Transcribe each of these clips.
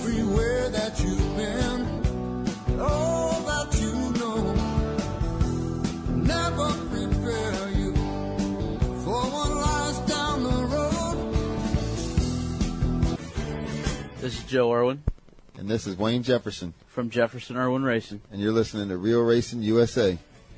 everywhere that you've been, all that you know, never prepare you for what lies down the road. This is Joe Irwin. And this is Wayne Jefferson. From Jefferson Irwin Racing. And you're listening to Real Racing USA.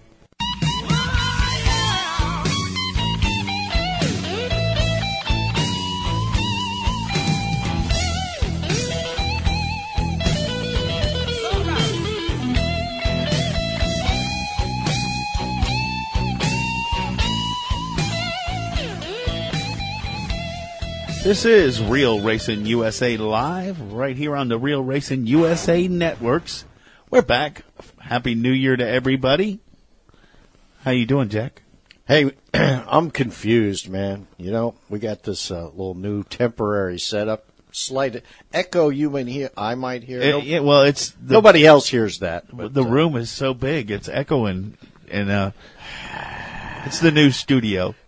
This is Real Racing USA Live, right here on the Real Racing USA Networks. We're back. Happy New Year to everybody. How you doing, Jack? Hey, I'm confused, man. You know, we got this little new temporary setup. Slight echo I might hear. Well, it's nobody else hears that. But the room is so big, it's echoing, and it's the new studio.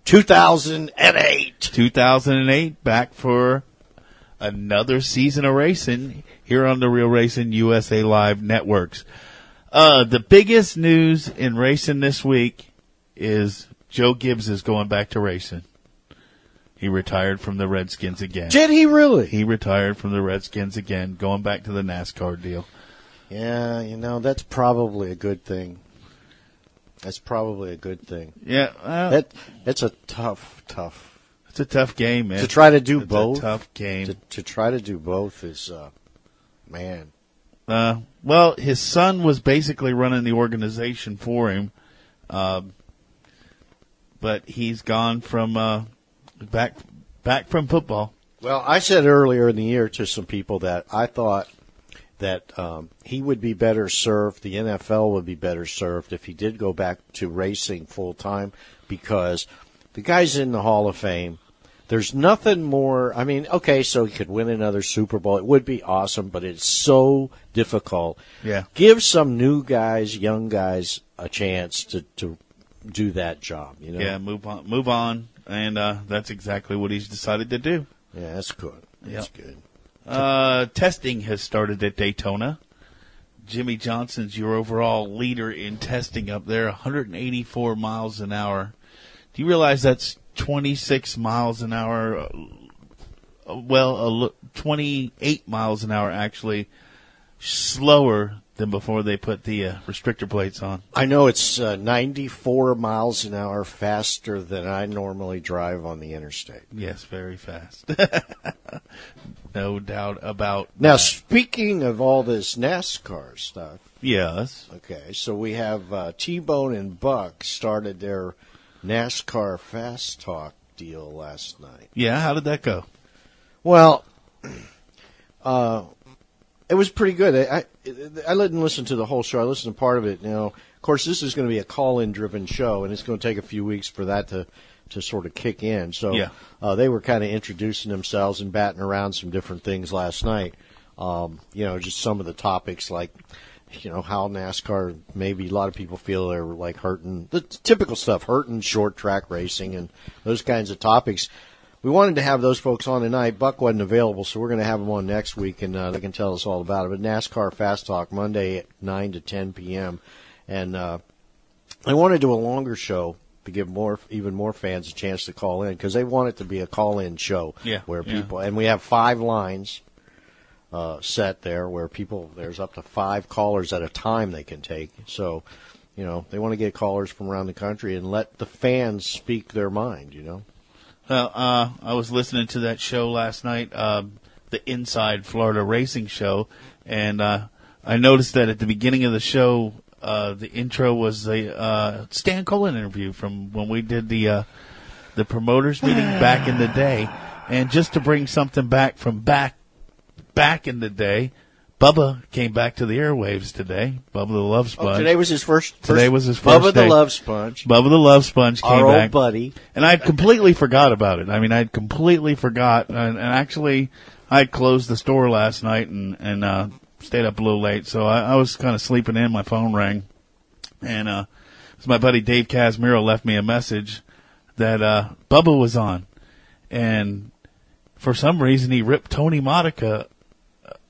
2008, back for another season of racing here on the Real Racing USA Live Networks. The biggest news in racing this week is Joe Gibbs is going back to racing. He retired from the Redskins again. Did he really? He retired from the Redskins again, going back to the NASCAR deal. Yeah, you know, that's probably a good thing. That's probably a good thing. Yeah. It's a tough. It's a tough game, man. To try to do both. It's a tough game. To try to do both is, man. Well, his son was basically running the organization for him. But he's gone from, back from football. Well, I said earlier in the year to some people that I thought that he would be better served, the NFL would be better served if he did go back to racing full time, because the guy's in the Hall of Fame. There's nothing more. I mean, okay, so he could win another Super Bowl. It would be awesome, but it's so difficult. Yeah. Give some new guys, young guys, a chance to do that job. You know. Yeah, move on, and that's exactly what he's decided to do. Yeah, that's good. That's good. Testing has started at Daytona. Jimmy Johnson's your overall leader in testing up there, 184 miles an hour. Do you realize that's 26 miles an hour? 28 miles an hour actually slower than before they put the restrictor plates on. I know it's 94 miles an hour faster than I normally drive on the interstate. Yes, very fast. No doubt about Now, that. Speaking of all this NASCAR stuff. Yes. Okay, so we have T-Bone and Buck started their NASCAR Fast Talk deal last night. Yeah, how did that go? Well, it was pretty good. I didn't listen to the whole show. I listened to part of it. You know, of course, this is going to be a call-in driven show, and it's going to take a few weeks for that to sort of kick in. So yeah. They were kind of introducing themselves and batting around some different things last night. You know, just some of the topics like, you know, how NASCAR, maybe a lot of people feel they're like hurting, the typical stuff, hurting short track racing and those kinds of topics. We wanted to have those folks on tonight. Buck wasn't available, so we're going to have them on next week, and they can tell us all about it. But NASCAR Fast Talk, Monday at 9 to 10 p.m. And I want to do a longer show to give even more fans a chance to call in, because they want it to be a call-in show. Yeah, where people, and we have 5 lines set there where there's up to 5 callers at a time they can take. So, you know, they want to get callers from around the country and let the fans speak their mind, you know. Well, I was listening to that show last night, the Inside Florida Racing Show, and I noticed that at the beginning of the show, the intro was a Stan Cullen interview from when we did the promoters meeting back in the day. And just to bring something back from back in the day, Bubba came back to the airwaves today. Bubba the Love Sponge. Today was his first. Today was his first Bubba day. the Love Sponge. Bubba the Love Sponge came Our back. old buddy. And I'd completely forgot about it. I mean, I'd completely forgot. And actually, I closed the store last night and stayed up a little late. So I was kind of sleeping in. My phone rang. And so my buddy Dave Casimiro left me a message that Bubba was on. And for some reason, he ripped Tony Modica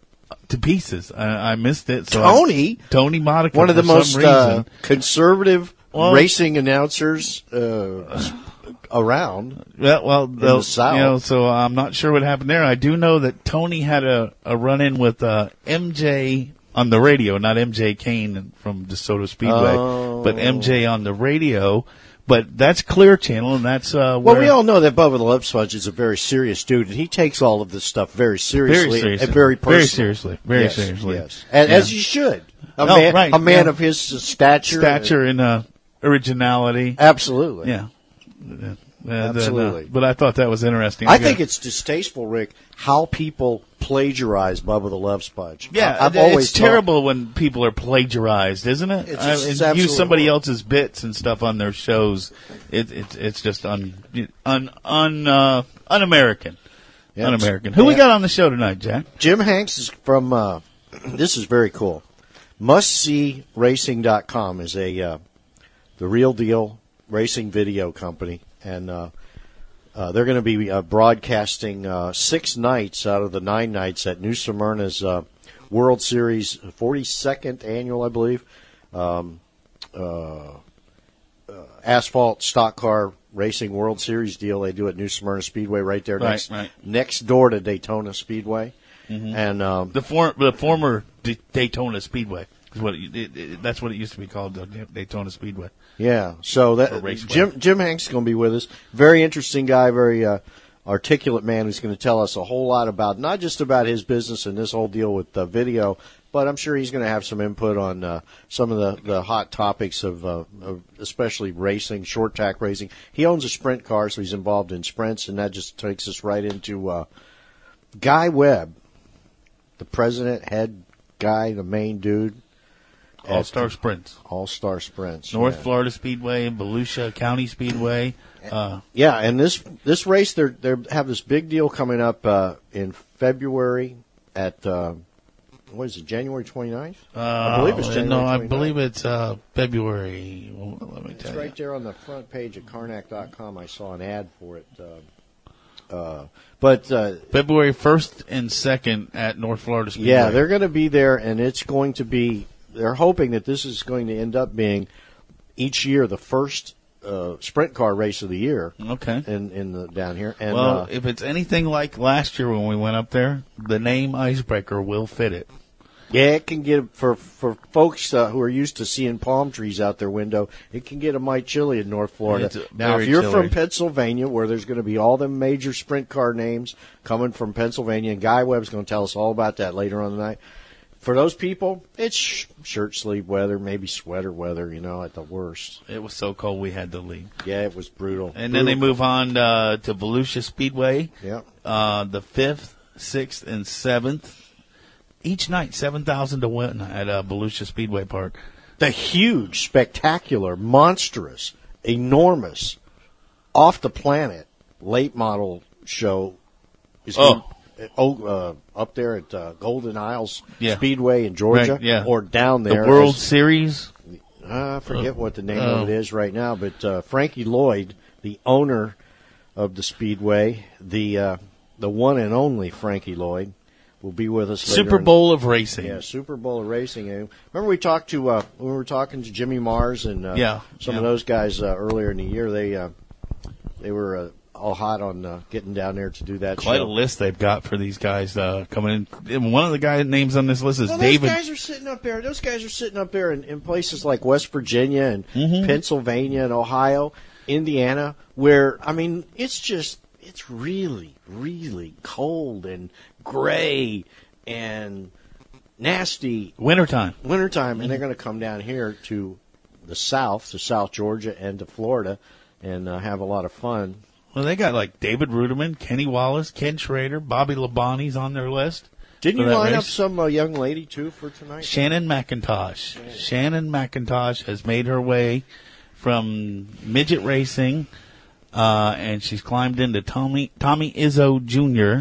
to pieces. I missed it. So Tony Monaco, one of the for some most reason. conservative racing announcers around. Yeah, well, the South. so I'm not sure what happened there. I do know that Tony had a run-in with MJ on the radio, not MJ Kane from DeSoto Speedway, but MJ on the radio. But that's Clear Channel, and that's well, we all know that Bubba the Love Sponge is a very serious dude, and he takes all of this stuff very seriously, and very personally. Very seriously. Yes. As you should. A man of his stature and originality. Absolutely. Yeah. Absolutely. But I thought that was interesting. I think it's distasteful, Rick, how people plagiarize Bubba the Love Sponge. Yeah, it's terrible when people are plagiarized, isn't it? It's use somebody else's bits and stuff on their shows. It's just un-American. Yeah, Un-American. Who we got on the show tonight, Jack? Jim Hanks is from, this is very cool. MustSeeRacing.com is the real deal racing video company, and they're going to be broadcasting 6 nights out of the 9 nights at New Smyrna's World Series 42nd annual, I believe, asphalt stock car racing World Series deal they do at New Smyrna Speedway right there next door to Daytona Speedway. Mm-hmm. And the former Daytona Speedway is what that's what it used to be called, Daytona Speedway. Yeah, so that Jim Hanks is going to be with us. Very interesting guy, very articulate man who's going to tell us a whole lot about not just about his business and this whole deal with video, but I'm sure he's going to have some input on some of the hot topics of especially racing, short track racing. He owns a sprint car, so he's involved in sprints, and that just takes us right into Guy Webb, the president, head guy, the main dude. All-Star Sprints. All-Star Sprints. North Florida Speedway, Volusia County Speedway. And this race, they have this big deal coming up in February at, what is it, January 29th? I believe it's January 29th. No, I believe it's February. Well, let me tell you. It's right there on the front page of Karnak.com. I saw an ad for it. But February 1st and 2nd at North Florida Speedway. Yeah, they're going to be there, and it's going to be. They're hoping that this is going to end up being each year the first sprint car race of the year. Okay. In the down here. And, well, if it's anything like last year when we went up there, the name Icebreaker will fit it. Yeah, it can get for folks who are used to seeing palm trees out their window. It can get a mite chilly in North Florida. Now, if you're from Pennsylvania, where there's going to be all the major sprint car names coming from Pennsylvania, and Guy Webb's going to tell us all about that later on tonight. For those people, it's shirt sleeve weather, maybe sweater weather, at the worst. It was so cold we had to leave. Yeah, it was brutal. And then they move on to Volusia Speedway. Yeah. The 5th, 6th, and 7th. Each night, 7,000 to win at Volusia Speedway Park. The huge, spectacular, monstrous, enormous, off-the-planet late model show is up there at Golden Isles Speedway in Georgia, or down there. The World Series? I forget what the name of it is right now, but Frankie Lloyd, the owner of the Speedway, the one and only Frankie Lloyd, will be with us later. Super Bowl of Racing. Yeah, Super Bowl of Racing. And remember we talked to when we were talking to Jimmy Mars and some of those guys earlier in the year. They were all hot on getting down there to do that. Quite show. A list they've got for these guys coming in. And one of the guys' names on this list is David. Those guys are sitting up there in places like West Virginia and Pennsylvania and Ohio, Indiana, where it's really, really cold and gray and nasty. Wintertime. And they're going to come down here to the South, to South Georgia and to Florida, and have a lot of fun. Well, they got like David Ruderman, Kenny Wallace, Ken Schrader, Bobby Labonte's on their list. Didn't you line up some young lady, too, for tonight? Shannon McIntosh. Shannon McIntosh has made her way from midget racing, and she's climbed into Tommy Izzo Jr.,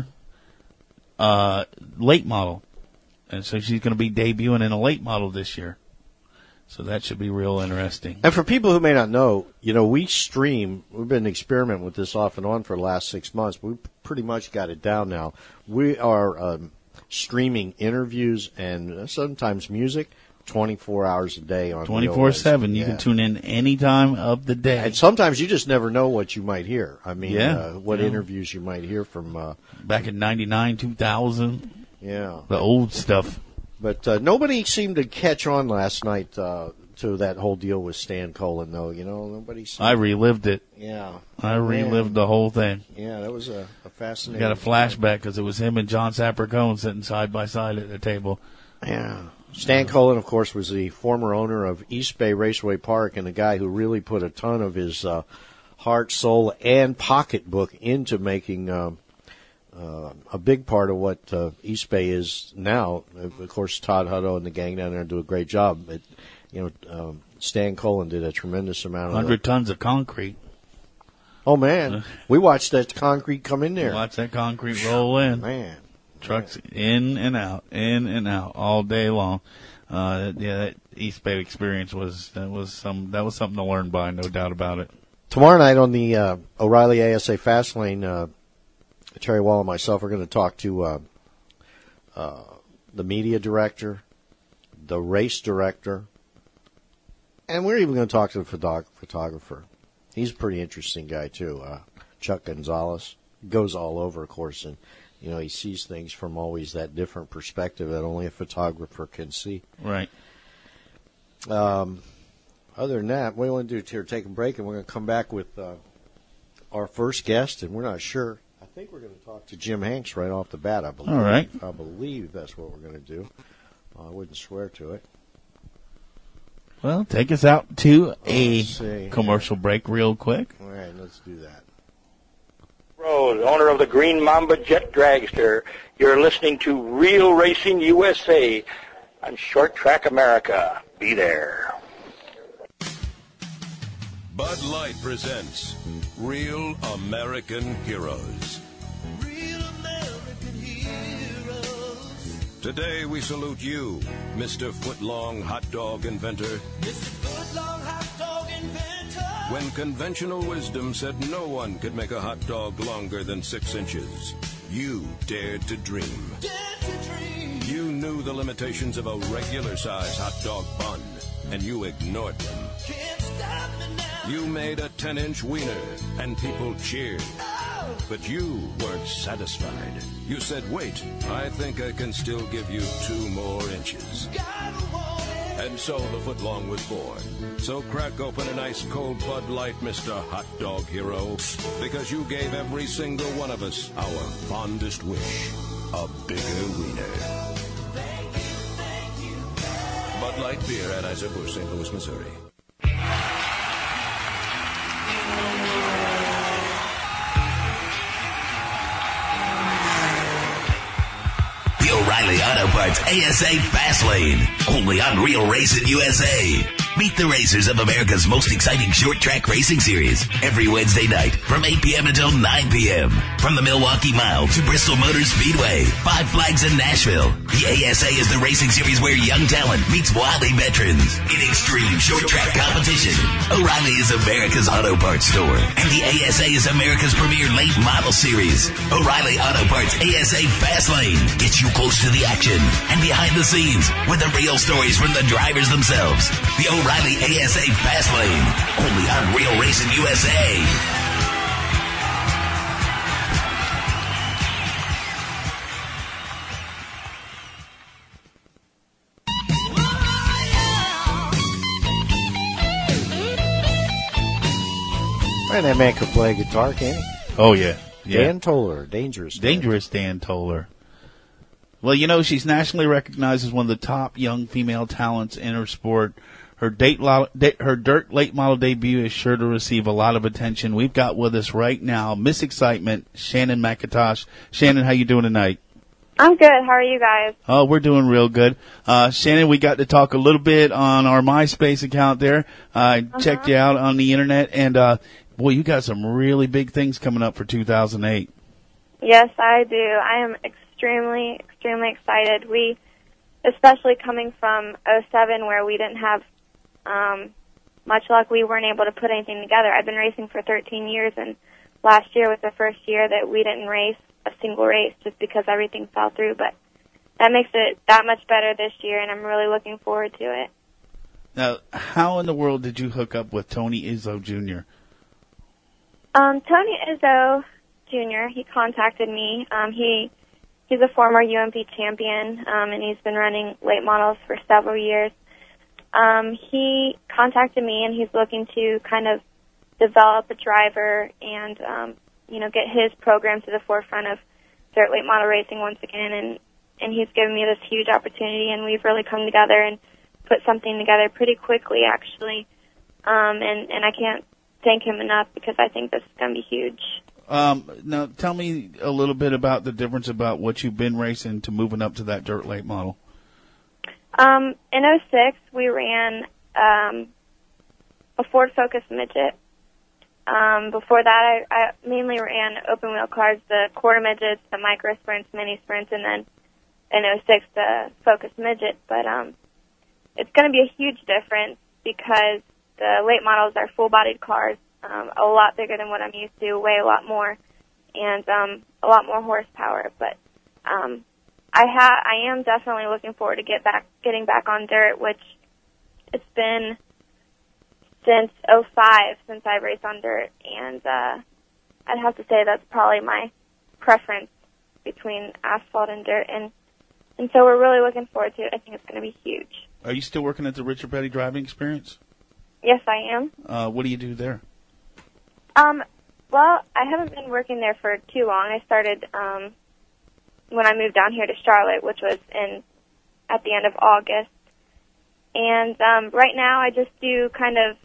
late model. And so she's going to be debuting in a late model this year. So that should be real interesting. And for people who may not know, we've been experimenting with this off and on for the last 6 months. We've pretty much got it down now. We are streaming interviews and sometimes music 24 hours a day on 24/7. You Yeah. can tune in any time of the day. And sometimes you just never know what you might hear. I mean, what Yeah. interviews you might hear from. Back in 99, 2000, Yeah. the old stuff. But nobody seemed to catch on last night to that whole deal with Stan Cullen, though. You know, nobody. I relived it. Yeah. I relived the whole thing. Yeah, that was a fascinating. Got a flashback because it was him and John Sapricone sitting side by side at the table. Yeah. Stan Cullen, of course, was the former owner of East Bay Raceway Park and the guy who really put a ton of his heart, soul, and pocketbook into making a big part of what East Bay is now. Of course, Todd Hutto and the gang down there do a great job. But, Stan Cullen did a tremendous amount of 100 tons of concrete. Oh, man. We watched that concrete come in there. Watch that concrete roll in. Man. Trucks in and out all day long. That East Bay experience was something to learn by, no doubt about it. Tomorrow night on the O'Reilly ASA Fastlane, Terry Wall and myself are going to talk to the media director, the race director, and we're even going to talk to the photographer. He's a pretty interesting guy, too, Chuck Gonzalez. Goes all over, of course, and he sees things from always that different perspective that only a photographer can see. Right. Other than that, what do you want to do here? Take a break, and we're going to come back with our first guest, and we're not sure. I think we're going to talk to Jim Hanks right off the bat, I believe. All right. I believe that's what we're going to do. I wouldn't swear to it. Well, take us out to Let's a see. commercial break real quick. All right, let's do that. Rose, owner of the Green Mamba Jet Dragster. You're listening to Real Racing USA on Short Track America. Be there. Bud Light presents Real American Heroes. Real American heroes. Today we salute you, Mr. Footlong Hot Dog Inventor. Mr. Footlong hot dog inventor. When conventional wisdom said no one could make a hot dog longer than 6 inches, you dared to dream. Dare to dream. You knew the limitations of a regular-size hot dog bun, and you ignored them. Can't stop me now. You made a 10-inch wiener, and people cheered. Oh. But you weren't satisfied. You said, wait, I think I can still give you 2 more inches. Gotta want it. And so the footlong was born. So crack open an ice cold Bud Light, Mr. Hot Dog Hero, because you gave every single one of us our fondest wish, a bigger wiener. Thank you. Bud Light Beer, Anheuser-Busch, St. Louis, Missouri. The O'Reilly Auto Parts ASA Fastlane, only on Real Racing USA. Meet the racers of America's most exciting short track racing series every Wednesday night from 8 p.m. until 9 p.m. From the Milwaukee Mile to Bristol Motor Speedway, Five Flags in Nashville. The ASA is the racing series where young talent meets wily veterans in extreme short track competition. O'Reilly is America's auto parts store, and the ASA is America's premier late model series. O'Reilly Auto Parts ASA Fastlane gets you close to the action and behind the scenes with the real stories from the drivers themselves. The O'Reilly ASA Fastlane, only on Real Racing USA. Man, that man could play guitar, can't he? Oh, yeah. Dan Toller, dangerous. Dangerous Dan Toller. Well, she's nationally recognized as one of the top young female talents in her sport. Her dirt late model debut is sure to receive a lot of attention. We've got with us right now Miss Excitement, Shannon McIntosh. Shannon, how you doing tonight? I'm good. How are you guys? Oh, we're doing real good. Shannon, we got to talk a little bit on our MySpace account there. I checked you out on the internet, and boy, you got some really big things coming up for 2008. Yes, I do. I am extremely, extremely excited. We, especially coming from 07 where we didn't have much luck, we weren't able to put anything together. I've been racing for 13 years, and last year was the first year that we didn't race a single race just because everything fell through. But that makes it that much better this year, and I'm really looking forward to it. Now, how in the world did you hook up with Tony Izzo Jr.? Tony Izzo Jr., he contacted me. He's a former UMP champion, and he's been running late models for several years. He contacted me, and he's looking to kind of develop a driver and, get his program to the forefront of dirt late model racing once again. And he's given me this huge opportunity, and we've really come together and put something together pretty quickly, actually. And I can't thank him enough because I think this is going to be huge. Now, tell me a little bit about the difference about what you've been racing to moving up to that dirt late model. In 06, we ran a Ford Focus Midget. Before that, I mainly ran open wheel cars, the quarter midgets, the micro sprints, mini sprints, and then in 06, the Focus Midget. But it's going to be a huge difference because the late models are full-bodied cars, a lot bigger than what I'm used to, weigh a lot more, and a lot more horsepower. But I am definitely looking forward to getting back on dirt, which it's been since 05 since I've raced on dirt, and I'd have to say that's probably my preference between asphalt and dirt, and so we're really looking forward to it. I think it's going to be huge. Are you still working at the Richard Petty Driving Experience? Yes, I am. What do you do there? Well, I haven't been working there for too long. I started when I moved down here to Charlotte, which was at the end of August. And right now I just do kind of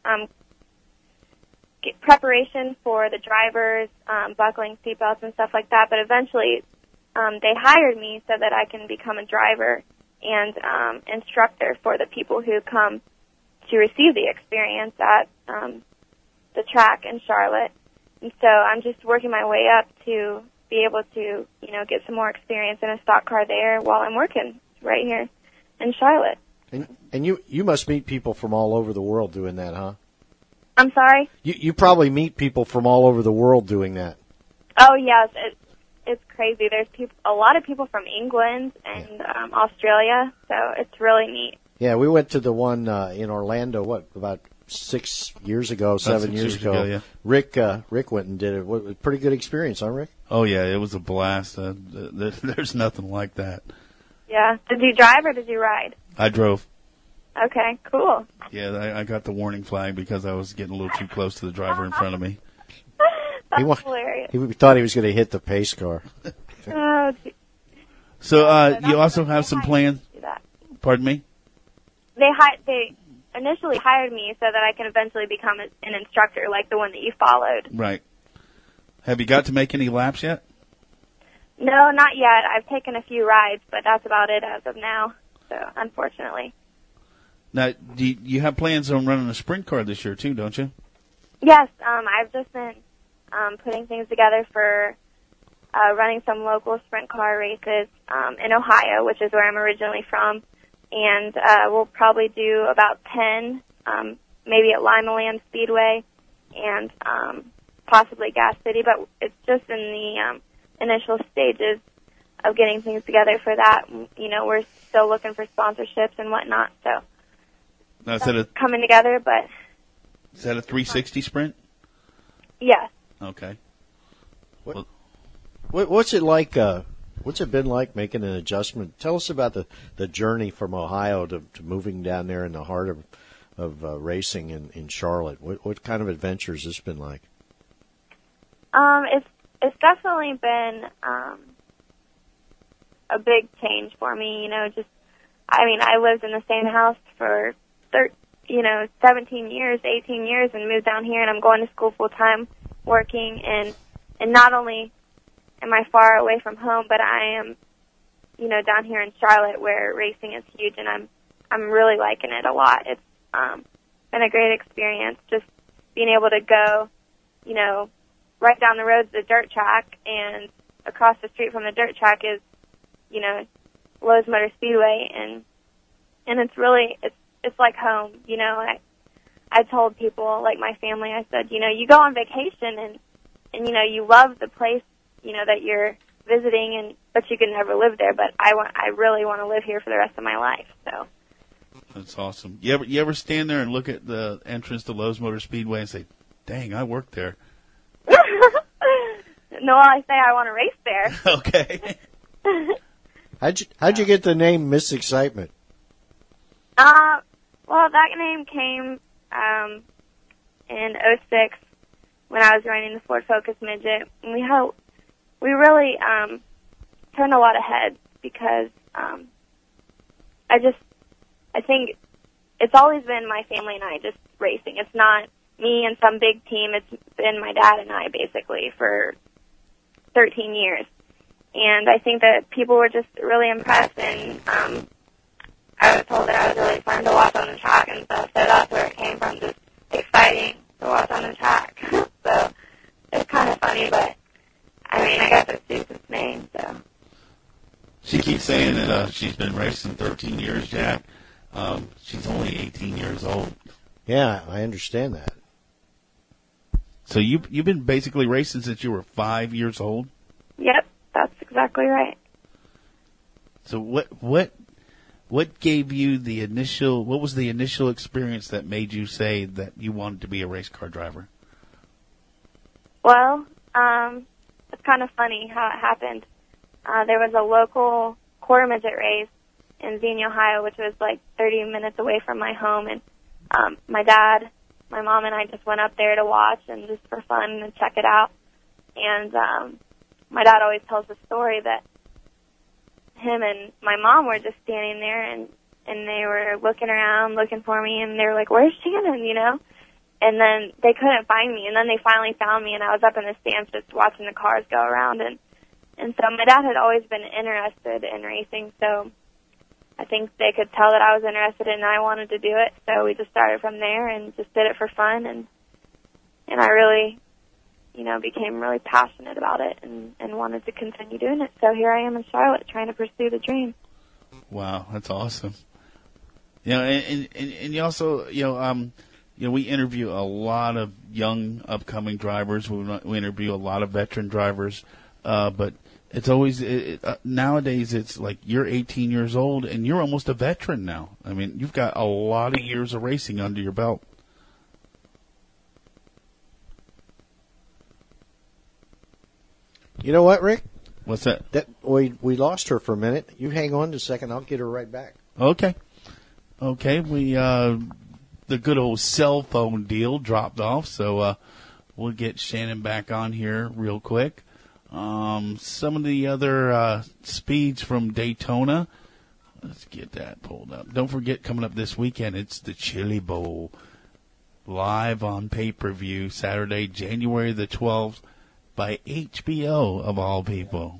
get preparation for the drivers, buckling seatbelts and stuff like that. But eventually they hired me so that I can become a driver and instructor for the people who come to receive the experience at the track in Charlotte. And so I'm just working my way up to be able to, get some more experience in a stock car there while I'm working right here in Charlotte. And you must meet people from all over the world doing that, huh? I'm sorry? You probably meet people from all over the world doing that. Oh, yes. It's crazy. There's a lot of people from England and Australia, so it's really neat. Yeah, we went to the one in Orlando, about 6 years ago, 7 years ago. Yeah. Rick went and did it. Pretty good experience, huh, Rick? Oh, yeah, it was a blast. There's nothing like that. Yeah. Did you drive or did you ride? I drove. Okay, cool. Yeah, I got the warning flag because I was getting a little too close to the driver in front of me. That's hilarious. He thought he was going to hit the pace car. Oh, so you also have some plans? Pardon me? They initially hired me so that I can eventually become an instructor like the one that you followed. Right. Have you got to make any laps yet? No, not yet. I've taken a few rides, but that's about it as of now, so unfortunately. Now, do you have plans on running a sprint car this year, too, don't you? Yes, I've just been putting things together for running some local sprint car races in Ohio, which is where I'm originally from. And we'll probably do about 10, maybe at Lima Land Speedway and possibly Gas City, but it's just in the initial stages of getting things together for that. We're still looking for sponsorships and whatnot, so Now, that's coming together, but... Is that a 360 sprint? Yes. Okay. What's it like? What's it been like making an adjustment? Tell us about the journey from Ohio to moving down there in the heart of racing in Charlotte. What kind of adventure has this been like? It's definitely been a big change for me. I lived in the same house for 17 years, 18 years, and moved down here, and I'm going to school full time, working, and not only am I far away from home, but I am, down here in Charlotte where racing is huge, and I'm really liking it a lot. It's been a great experience, just being able to go, right down the road to the dirt track, and across the street from the dirt track is, Lowe's Motor Speedway, and it's really, it's like home, I told people, like my family, I said, you go on vacation and you love the place, that you're visiting, but you can never live there. But I really want to live here for the rest of my life. So. That's awesome. You ever stand there and look at the entrance to Lowe's Motor Speedway and say, "Dang, I worked there." No, I say I want to race there. Okay. How'd you get the name Miss Excitement? Well, that name came in '06 when I was running the Ford Focus Midget. And we really turned a lot of heads because I think it's always been my family and I just racing. It's not me and some big team. It's been my dad and I basically for 13 years. And I think that people were just really impressed, and I was told that I was really fun to watch on the track and stuff, so that's where it came from, just exciting to watch on the track. So it's kind of funny, but I mean, I guess it suits its name, so. She keeps saying that she's been racing 13 years, Jack. She's only 18 years old. Yeah, I understand that. So you've been basically racing since you were 5 years old? Yep, that's exactly right. So what gave you what was the initial experience that made you say that you wanted to be a race car driver? Well, it's kind of funny how it happened. There was a local quarter midget race in Xenia, Ohio, which was like 30 minutes away from my home, and my dad, my mom, and I just went up there to watch and just for fun and check it out. And my dad always tells the story that him and my mom were just standing there, and they were looking around, looking for me, and they were like, "Where's Shannon?" You know? And then they couldn't find me, and then they finally found me, and I was up in the stands just watching the cars go around, and so my dad had always been interested in racing, so I think they could tell that I was interested and I wanted to do it, so we just started from there and just did it for fun, and I really, became really passionate about it and wanted to continue doing it. So here I am in Charlotte trying to pursue the dream. Wow, that's awesome. And you also, we interview a lot of young upcoming drivers. We interview a lot of veteran drivers, but it's always nowadays. It's like you're 18 years old and you're almost a veteran now. I mean, you've got a lot of years of racing under your belt. You know what, Rick? What's that? We lost her for a minute. You hang on just a second. I'll get her right back. Okay. We the good old cell phone deal dropped off, so we'll get Shannon back on here real quick. Some of the other speeds from Daytona. Let's get that pulled up. Don't forget, coming up this weekend, it's the Chili Bowl, live on pay-per-view, Saturday, January the 12th, by HBO, of all people.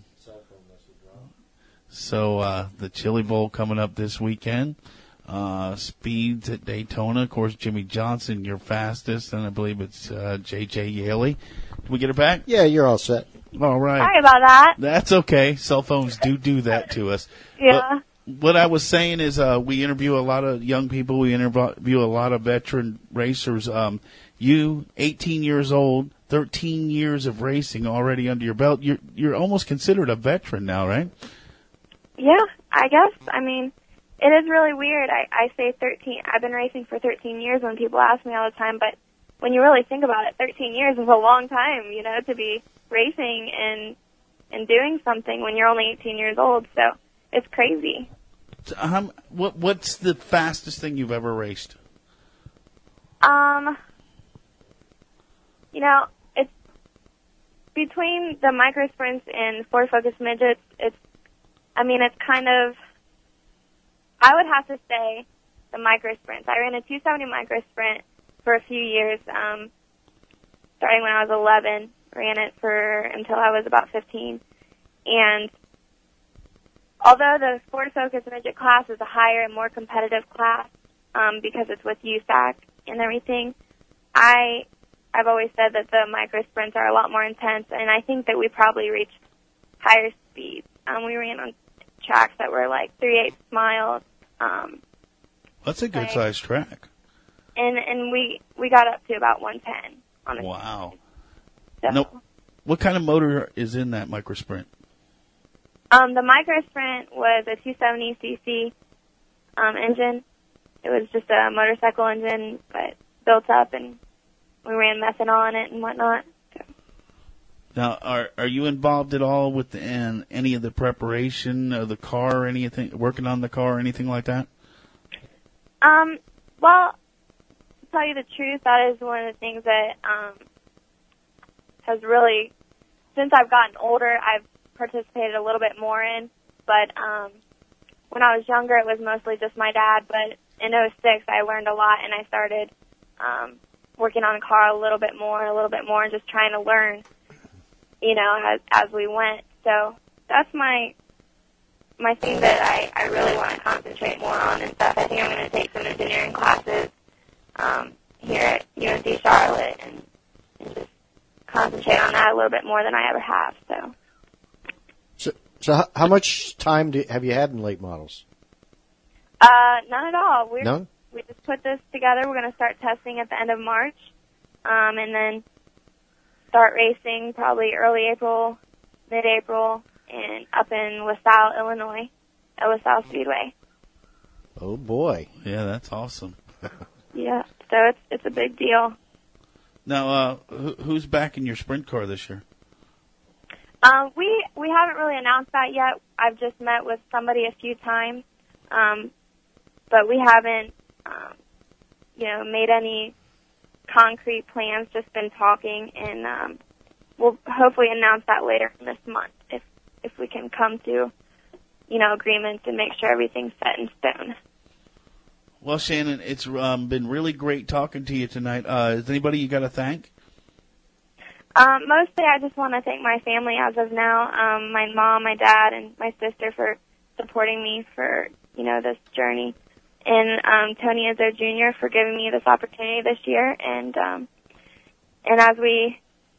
So the Chili Bowl coming up this weekend. Speeds at Daytona. Of course, Jimmy Johnson, your fastest, and I believe it's J.J. Yaley. Can we get it back? Yeah, you're all set. All right. Sorry about that. That's okay. Cell phones do that to us. Yeah. But what I was saying is we interview a lot of young people. We interview a lot of veteran racers. You, 18 years old, 13 years of racing already under your belt. You're almost considered a veteran now, right? Yeah, I guess. I mean, it is really weird. I say 13. I've been racing for 13 years when people ask me all the time, but when you really think about it, 13 years is a long time, to be racing and doing something when you're only 18 years old. So it's crazy. What's the fastest thing you've ever raced? It's between the micro sprints and Ford Focus Midgets. It's kind of, I would have to say the micro sprints. I ran a 270 micro sprint for a few years, starting when I was 11, ran it until I was about 15. And although the Ford Focus Midget class is a higher and more competitive class, because it's with USAC and everything, I've always said that the micro sprints are a lot more intense, and I think that we probably reached higher speeds. We ran on tracks that were like 3/8 miles. That's a good sized track. And we got up to about 110 on the Wow. So. No, what kind of motor is in that micro sprint? The Micro Sprint was a 270cc engine. It was just a motorcycle engine, but built up, and we ran methanol in it and whatnot. So. Now, are you involved at all with any of the preparation of the car or anything, working on the car or anything like that? Well, to tell you the truth, that is one of the things that has really, since I've gotten older, I've participated a little bit more in. But when I was younger, it was mostly just my dad. But in 2006, I learned a lot, and I started working on the car a little bit more, and just trying to learn, as we went. So that's my thing that I really want to concentrate more on and stuff. I think I'm going to take some engineering classes here at UNC Charlotte and just concentrate on that a little bit more than I ever have. So how much time have you had in late models? None at all. None? We just put this together. We're going to start testing at the end of March, and then start racing probably early April, mid-April, and up in LaSalle, Illinois, at LaSalle Speedway. Oh boy! Yeah, that's awesome. Yeah, so it's a big deal. Now, who's back in your sprint car this year? We haven't really announced that yet. I've just met with somebody a few times, but we haven't, made any concrete plans. Just been talking, and we'll hopefully announce that later this month if we can come to, agreements and make sure everything's set in stone. Well, Shannon, it's been really great talking to you tonight. Is anybody you got to thank? Mostly I just want to thank my family as of now, my mom, my dad, and my sister for supporting me for, this journey. And Tony Izzo Jr. for giving me this opportunity this year. And as we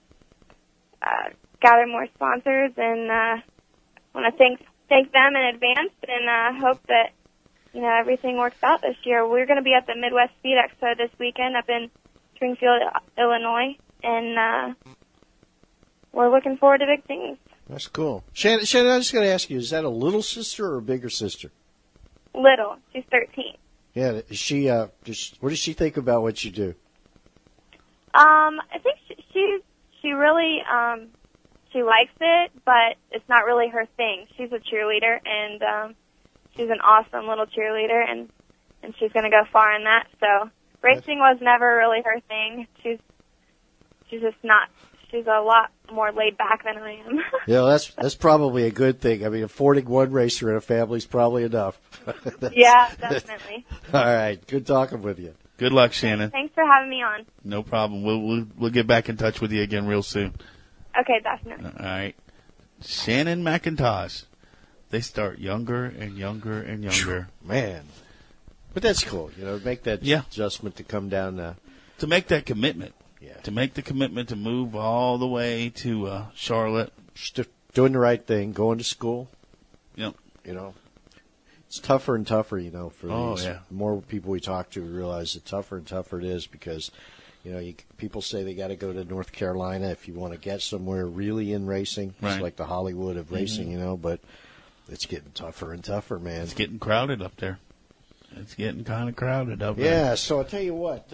gather more sponsors, and want to thank them in advance, and hope that everything works out this year. We're going to be at the Midwest Speed Expo this weekend up in Springfield, Illinois, and we're looking forward to big things. That's cool. Shannon, I just got to ask you, is that a little sister or a bigger sister? Little. She's 13. Yeah. Is she? What does she think about what you do? I think she really she likes it, but it's not really her thing. She's a cheerleader, and she's an awesome little cheerleader, and she's going to go far in that. So racing was never really her thing. She's just not. She's a lot more laid back than I am. Yeah, that's probably a good thing. I mean, affording one racer in a family is probably enough. Yeah, definitely. All right, good talking with you. Good luck, Shannon. Thanks for having me on. No problem. We'll get back in touch with you again real soon. Okay, definitely. All right. Shannon McIntosh. They start younger and younger and younger. Man. But that's cool, make that adjustment to come down. To make that commitment. Yeah. To make the commitment to move all the way to Charlotte. Just doing the right thing, going to school. Yep. It's tougher and tougher, for these. Yeah. The more people we talk to, we realize the tougher and tougher it is because, people say they got to go to North Carolina if you want to get somewhere really in racing. Right. It's like the Hollywood of racing, but it's getting tougher and tougher, man. It's getting crowded up there. It's getting kind of crowded up there. Yeah, so I'll tell you what.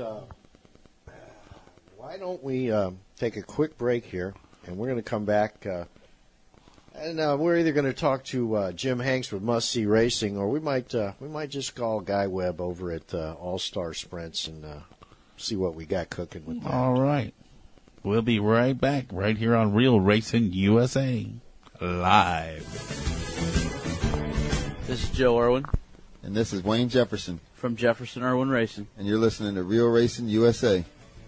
Why don't we take a quick break here, and we're going to come back, and we're either going to talk to Jim Hanks with Must See Racing, or we might just call Guy Webb over at All Star Sprints and see what we got cooking with that. All right. We'll be right back right here on Real Racing USA Live. This is Joe Irwin And this is Wayne Jefferson. from Jefferson Irwin Racing. And you're listening to Real Racing USA.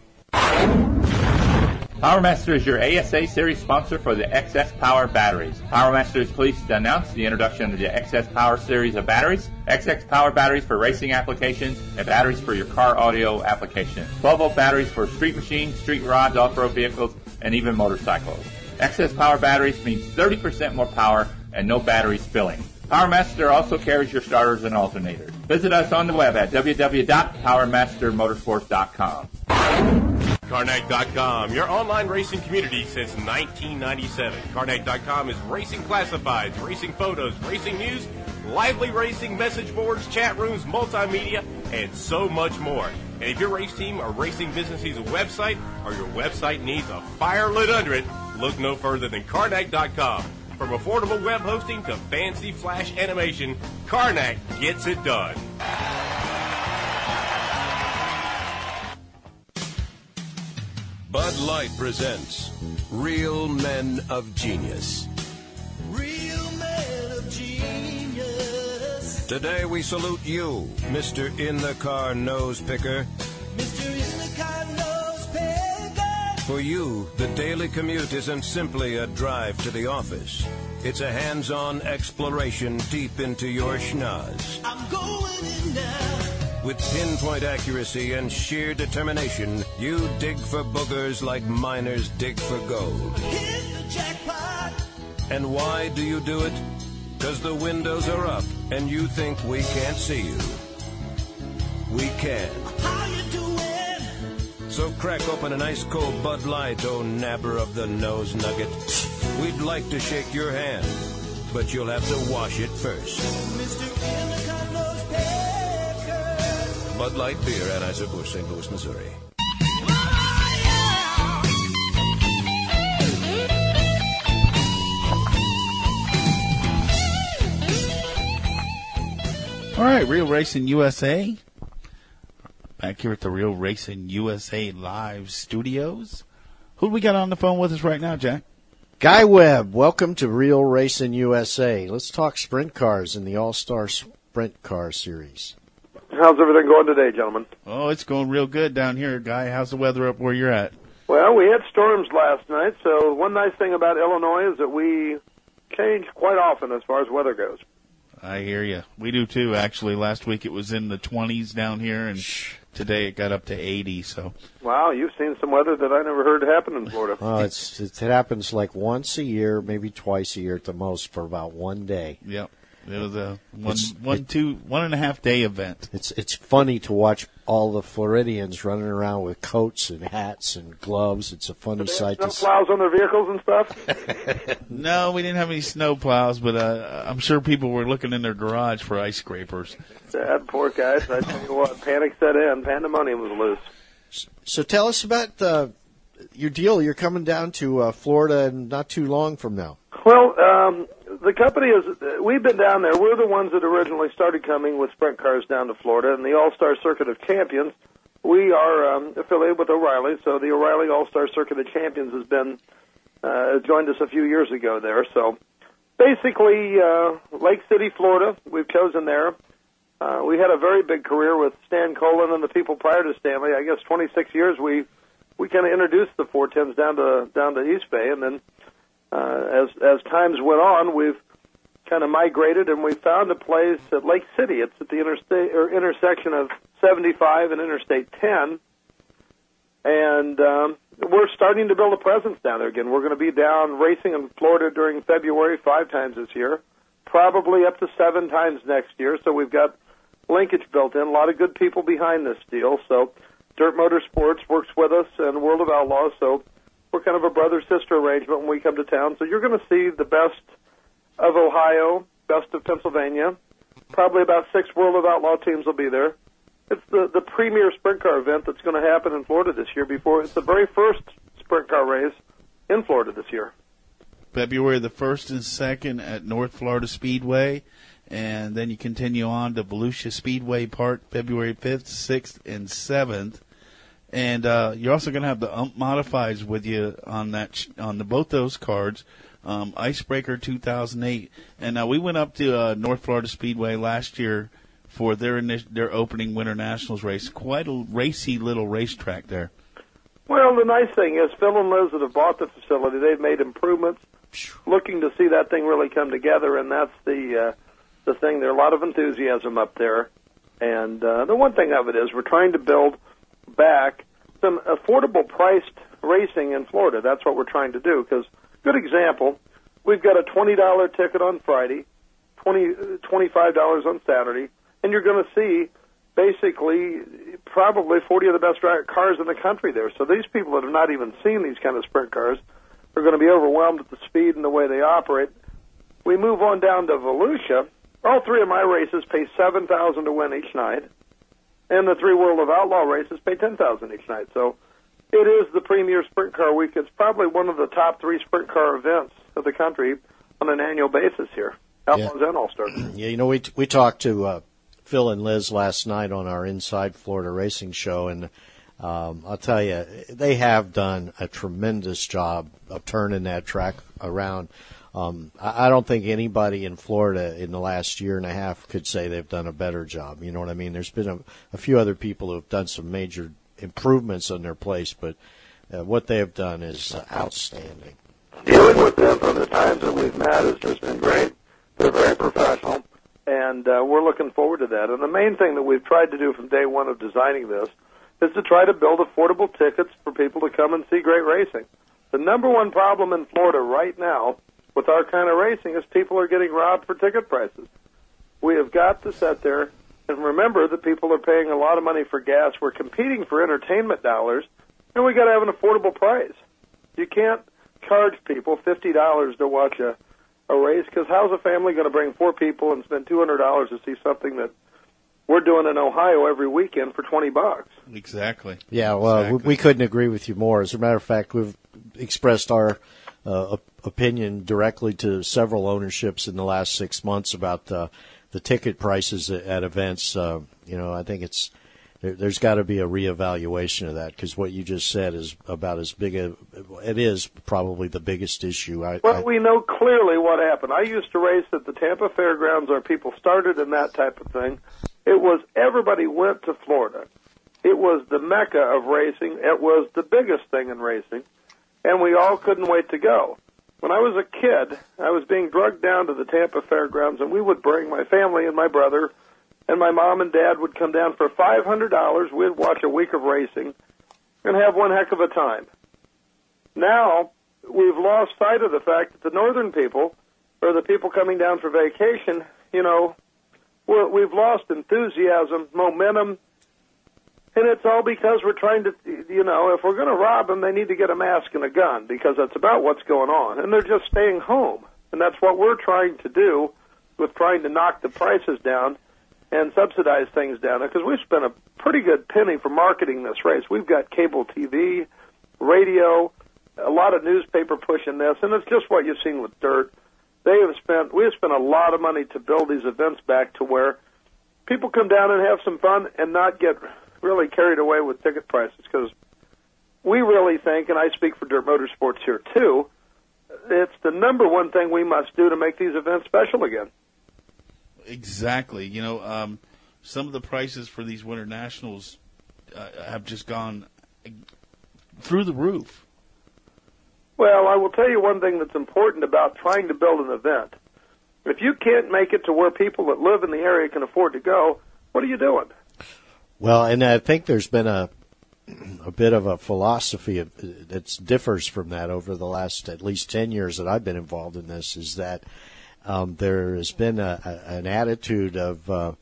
PowerMaster is your ASA Series sponsor for the XS Power batteries. PowerMaster is pleased to announce the introduction of the XS Power series of batteries. XS Power batteries for racing applications and batteries for your car audio application. 12-volt batteries for street machines, street rods, off-road vehicles, and even motorcycles. XS Power batteries means 30% more power and no battery spilling. PowerMaster also carries your starters and alternators. Visit us on the web at www.powermastermotorsports.com. Karnak.com, your online racing community since 1997. Karnak.com is racing classifieds, racing photos, racing news, lively racing message boards, chat rooms, multimedia, and so much more. And if your race team or racing business needs a website or your website needs a fire lit under it, look no further than Karnak.com. From affordable web hosting to fancy flash animation, Karnak gets it done. Bud Light presents Real Men of Genius. Real men of genius. Today we salute you, Mr. In-the-Car Nose Picker. Mr. In-the-Car Nose Picker. For you, the daily commute isn't simply a drive to the office. It's a hands-on exploration deep into your schnoz. I'm going in now. With pinpoint accuracy and sheer determination, you dig for boogers like miners dig for gold. Hit the jackpot. And why do you do it? Because the windows are up and you think we can't see you. We can. How you doing? So crack open an ice cold Bud Light, oh nabber of the nose nugget. We'd like to shake your hand, but you'll have to wash it first. Mr. In-the-Car Nose Picker. Bud Light Beer, Anheuser-Busch, St. Louis, Missouri. All right, Real Racing USA. Back here at the Real Racing USA Live Studios. Who do we got on the phone with us right now, Jack? Guy Webb, welcome to Real Racing USA. Let's talk sprint cars in the All-Star Sprint Car Series. How's everything going today, gentlemen? Oh, it's going real good down here, Guy. How's the weather up where you're at? Well, we had storms last night, so one nice thing about Illinois is that we change quite often as far as weather goes. I hear you. We do too, actually. Last week it was in the 20s down here, and today it got up to 80. So. Wow, you've seen some weather that I never heard happen in Florida. It happens like once a year, maybe twice a year at the most, for about one day. Yep. It was a 1.5 day event. It's funny to watch all the Floridians running around with coats and hats and gloves. It's a funny sight to see. Snow plows on their vehicles and stuff? No, we didn't have any snow plows, but I'm sure people were looking in their garage for ice scrapers. Sad poor guys. I tell you what, panic set in. Pandemonium was loose. So tell us about your deal. You're coming down to Florida not too long from now. Well, the company we've been down there. We're the ones that originally started coming with sprint cars down to Florida, and the All-Star Circuit of Champions. We are affiliated with O'Reilly, so the O'Reilly All-Star Circuit of Champions has been joined us a few years ago there. So basically, Lake City, Florida, we've chosen there. We had a very big career with Stan Colin and the people prior to Stanley. I guess 26 years we kind of introduced the 410s down to East Bay, and then as times went on, we've kind of migrated, and we found a place at Lake City. It's at the intersection of 75 and Interstate 10, and we're starting to build a presence down there again. We're going to be down racing in Florida during February 5 times this year, probably up to 7 times next year, so we've got linkage built in, a lot of good people behind this deal. So Dirt Motorsports works with us, and World of Outlaws, so we're kind of a brother-sister arrangement when we come to town. So you're going to see the best of Ohio, best of Pennsylvania. Probably about 6 World of Outlaw teams will be there. It's the premier sprint car event that's going to happen in Florida this year. It's the very first sprint car race in Florida this year. February the 1st and 2nd at North Florida Speedway, and then you continue on to Volusia Speedway Park February 5th, 6th, and 7th. And you're also going to have the UMP Modifieds with you on both those cards, Icebreaker 2008. And we went up to North Florida Speedway last year for their opening Winter Nationals race. Quite a racy little racetrack there. Well, the nice thing is Phil and Liz that have bought the facility, they've made improvements, looking to see that thing really come together, and that's the thing. There's a lot of enthusiasm up there. And the one thing of it is we're trying to build back some affordable priced racing in Florida. That's what we're trying to do. Because, good example, we've got a $20 ticket on Friday, $25 on Saturday, and you're going to see basically probably 40 of the best cars in the country there. So these people that have not even seen these kind of sprint cars are going to be overwhelmed at the speed and the way they operate. We move on down to Volusia. All three of my races pay $7,000 to win each night, and the three World of Outlaw races pay $10,000 each night. So it is the premier sprint car week. It's probably one of the top three sprint car events of the country on an annual basis here, Outlaws and All-Stars. Yeah, you know, we talked to Phil and Liz last night on our Inside Florida Racing show, and I'll tell you, they have done a tremendous job of turning that track around. I don't think anybody in Florida in the last year and a half could say they've done a better job. You know what I mean? There's been a few other people who have done some major improvements on their place, but what they have done is outstanding. Dealing with them from the times that we've met has just been great. They're very professional, and we're looking forward to that. And the main thing that we've tried to do from day one of designing this is to try to build affordable tickets for people to come and see great racing. The number one problem in Florida right now with our kind of racing is people are getting robbed for ticket prices. We have got to sit there and remember that people are paying a lot of money for gas. We're competing for entertainment dollars, and we got to have an affordable price. You can't charge people $50 to watch a race, because how's a family going to bring four people and spend $200 to see something that we're doing in Ohio every weekend for $20? Exactly. Yeah, well, exactly. We couldn't agree with you more. As a matter of fact, we've expressed our opinion directly to several ownerships in the last 6 months about the ticket prices at events. You know, I think there's got to be a reevaluation of that, because what you just said is about as big it is probably the biggest issue. We know clearly what happened. I used to race at the Tampa Fairgrounds. Our people started in that type of thing. It was everybody went to Florida. It was the mecca of racing. It was the biggest thing in racing, and we all couldn't wait to go. When I was a kid, I was being drugged down to the Tampa Fairgrounds, and we would bring my family and my brother, and my mom and dad would come down for $500. We'd watch a week of racing and have one heck of a time. Now, we've lost sight of the fact that the northern people, or the people coming down for vacation, you know, we've lost enthusiasm, momentum, and it's all because we're trying to, you know, if we're going to rob them, they need to get a mask and a gun, because that's about what's going on, and they're just staying home. And that's what we're trying to do with trying to knock the prices down and subsidize things down, because we've spent a pretty good penny for marketing this race. We've got cable TV, radio, a lot of newspaper pushing this, and it's just what you've seen with dirt. We have spent a lot of money to build these events back to where people come down and have some fun and not get really carried away with ticket prices, because we really think, and I speak for Dirt Motorsports here too, it's the number one thing we must do to make these events special again. Exactly. You know, some of the prices for these Winter Nationals have just gone through the roof. Well, I will tell you one thing that's important about trying to build an event. If you can't make it to where people that live in the area can afford to go, what are you doing? Well, and I think there's been a bit of a philosophy that differs from that over the last at least 10 years that I've been involved in this, is that there has been an attitude of,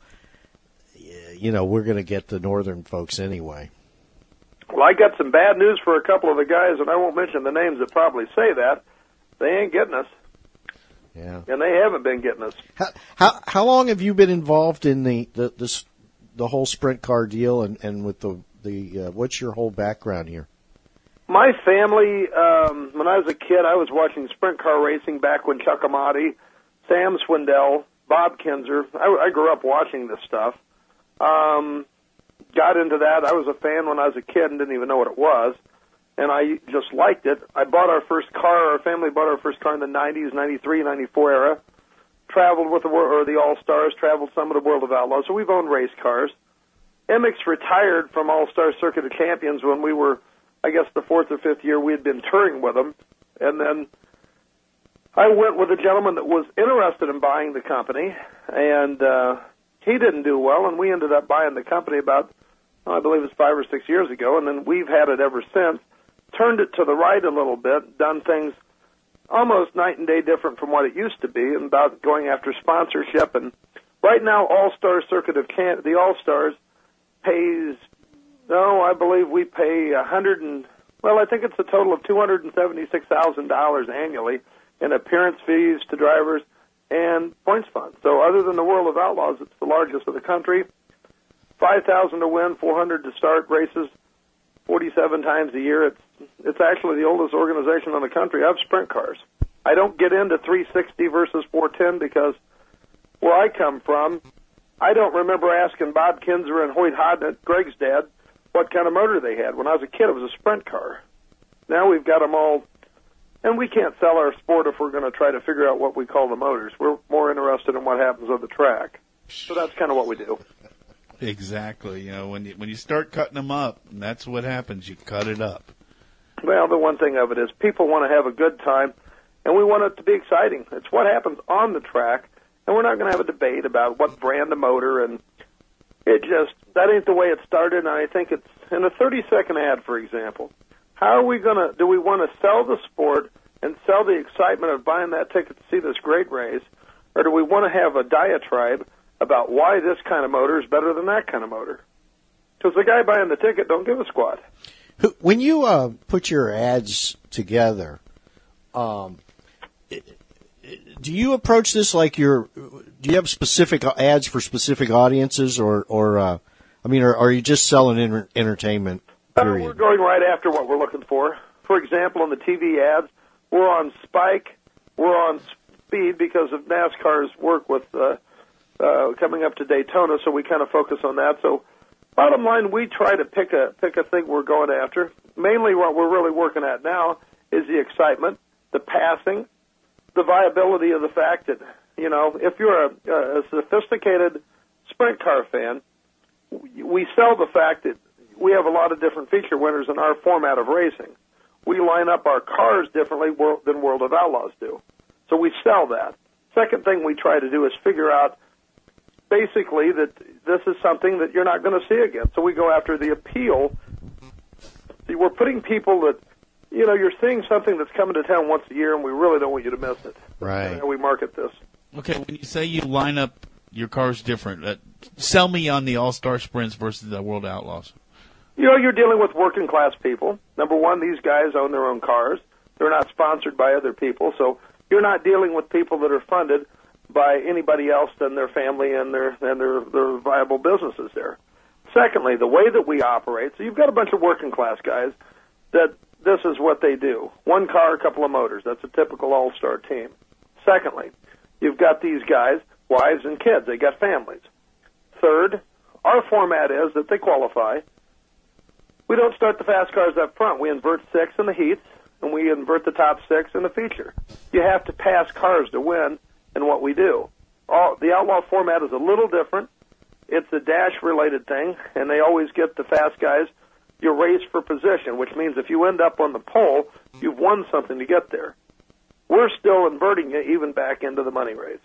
you know, we're going to get the northern folks anyway. Well, I got some bad news for a couple of the guys, and I won't mention the names that probably say that. They ain't getting us. Yeah. And they haven't been getting us. How long have you been involved in the whole sprint car deal, and with the what's your whole background here? My family, when I was a kid, I was watching sprint car racing back when Chuck Amati, Sam Swindell, Bob Kinzer. I grew up watching this stuff. Got into that. I was a fan when I was a kid and didn't even know what it was, and I just liked it. I bought our first car. Our family bought our first car in the 90s, 93, 94 era. Traveled with the All-Stars, traveled some of the World of Outlaws, so we've owned race cars. Emmix retired from All-Star Circuit of Champions when we were, I guess, the fourth or fifth year we had been touring with them. And then I went with a gentleman that was interested in buying the company, and he didn't do well, and we ended up buying the company about, I believe it's 5 or 6 years ago, and then we've had it ever since. Turned it to the right a little bit, done things almost night and day different from what it used to be, and about going after sponsorship. And right now, All-Star Circuit of the All-Stars pays No, I believe we pay I think it's a total of $276,000 annually in appearance fees to drivers and points funds. So other than the World of Outlaws, it's the largest of the country. $5,000 to win, $400 to start races, 47 times a year. It's actually the oldest organization in the country of sprint cars. I don't get into 360 versus 410 because where I come from, I don't remember asking Bob Kinzer and Hoyt Hodnett, Greg's dad, what kind of motor they had. When I was a kid, it was a sprint car. Now we've got them all, and we can't sell our sport if we're going to try to figure out what we call the motors. We're more interested in what happens on the track. So that's kind of what we do. Exactly. You know, when you start cutting them up, that's what happens. You cut it up. Well, the one thing of it is people want to have a good time, and we want it to be exciting. It's what happens on the track, and we're not going to have a debate about what brand of motor, and that ain't the way it started, and I think it's in a 30-second ad, for example. How are we do we want to sell the sport and sell the excitement of buying that ticket to see this great race, or do we want to have a diatribe about why this kind of motor is better than that kind of motor? Because the guy buying the ticket don't give a squat. When you put your ads together, do you approach this like do you have specific ads for specific audiences, or are you just selling entertainment? Period? We're going right after what we're looking for. For example, in the TV ads, we're on Spike, we're on Speed because of NASCAR's work with coming up to Daytona, so we kind of focus on that. So, bottom line, we try to pick a thing we're going after. Mainly, what we're really working at now is the excitement, the passing, the viability of the fact that, you know, if you're a sophisticated sprint car fan, we sell the fact that we have a lot of different feature winners in our format of racing. We line up our cars differently than World of Outlaws do. So we sell that. Second thing we try to do is figure out basically that this is something that you're not going to see again. So we go after the appeal. See, we're putting people that, you know, you're seeing something that's coming to town once a year, and we really don't want you to miss it. Right. That's how we market this. Okay, when you say you line up your cars different, sell me on the All-Star Sprints versus the World Outlaws. You know, you're dealing with working class people. Number one, these guys own their own cars. They're not sponsored by other people, so you're not dealing with people that are funded by anybody else than their family and their viable businesses there. Secondly, the way that we operate, so you've got a bunch of working class guys that this is what they do. One car, a couple of motors. That's a typical all-star team. Secondly, you've got these guys, wives and kids. They got families. Third, our format is that they qualify. We don't start the fast cars up front. We invert 6 in the heats, and we invert the top 6 in the feature. You have to pass cars to win in what we do. The Outlaw format is a little different. It's a dash-related thing, and they always get the fast guys. You race for position, which means if you end up on the pole, you've won something to get there. We're still inverting it even back into the money race.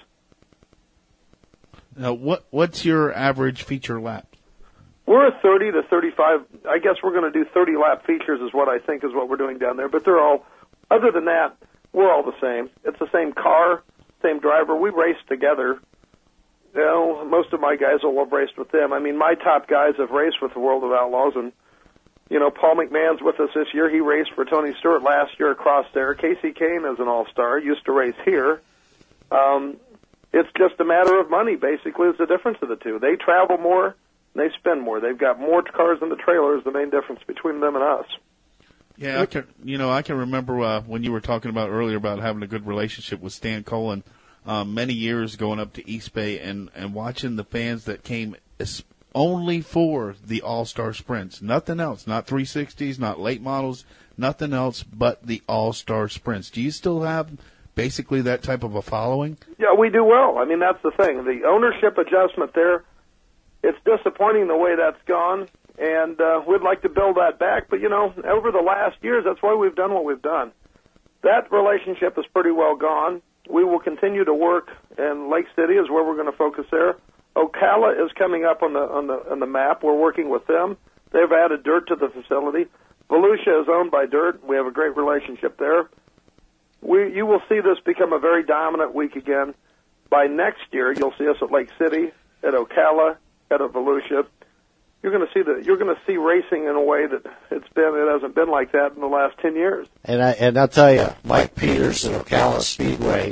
Now, what's your average feature lap? We're at 30 to 35. I guess we're going to do 30-lap features is what I think is what we're doing down there. But they're all, other than that, we're all the same. It's the same car, same driver. We race together. You know, most of my guys will have raced with them. I mean, my top guys have raced with the World of Outlaws, and, you know, Paul McMahon's with us this year. He raced for Tony Stewart last year across there. Casey Kane is an all-star, used to race here. It's just a matter of money, basically, is the difference of the two. They travel more. They spend more. They've got more cars in the trailer is the main difference between them and us. Yeah, I can remember when you were talking about earlier about having a good relationship with Stan Cullen many years going up to East Bay and watching the fans that came only for the All-Star Sprints. Nothing else, not 360s, not late models, nothing else but the All-Star Sprints. Do you still have basically that type of a following? Yeah, we do well. I mean, that's the thing. The ownership adjustment there, it's disappointing the way that's gone, and we'd like to build that back. But, you know, over the last years, that's why we've done what we've done. That relationship is pretty well gone. We will continue to work, and Lake City is where we're going to focus there. Ocala is coming up on the map. We're working with them. They've added dirt to the facility. Volusia is owned by Dirt. We have a great relationship there. You will see this become a very dominant week again. By next year, you'll see us at Lake City, at Ocala, at Volusia. you're going to see racing in a way that it hasn't been like that in the last 10 years. And I'll tell you, Mike Peters at Ocala Speedway,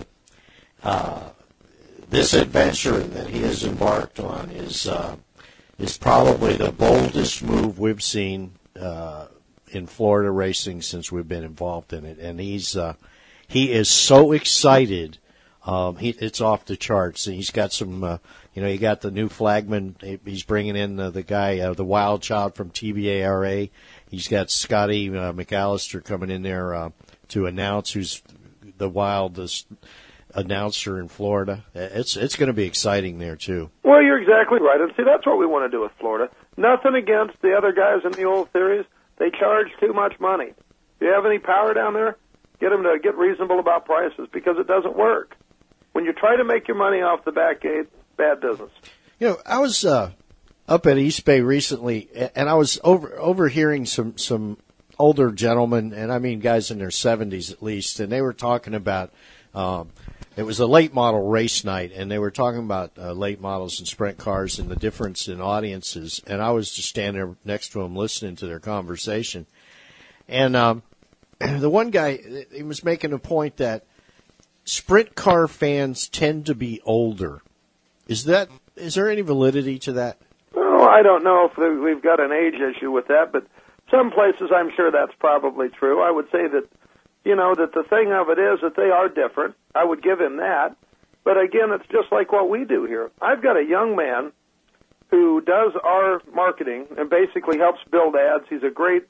this adventure that he has embarked on is probably the boldest move we've seen in Florida racing since we've been involved in it. And he is so excited. It's off the charts. And he's got some, he got the new flagman. He's bringing in the guy, the wild child from TBARA. He's got Scotty McAllister coming in there to announce, who's the wildest announcer in Florida. It's going to be exciting there too. Well, you're exactly right. And see, that's what we want to do with Florida. Nothing against the other guys in the old series. They charge too much money. If you have any power down there, get them to get reasonable about prices, because it doesn't work. When you try to make your money off the back gate, bad business. I was up at East Bay recently, and I was overhearing some older gentlemen, and I mean guys in their 70s at least, and they were talking about it was a late model race night, and they were talking about late models and sprint cars and the difference in audiences, and I was just standing there next to them listening to their conversation. And the one guy, he was making a point that sprint car fans tend to be older. Is there any validity to that? Oh, I don't know if we've got an age issue with that, but some places I'm sure that's probably true. I would say that, that the thing of it is that they are different. I would give him that. But again, it's just like what we do here. I've got a young man who does our marketing and basically helps build ads. He's a great,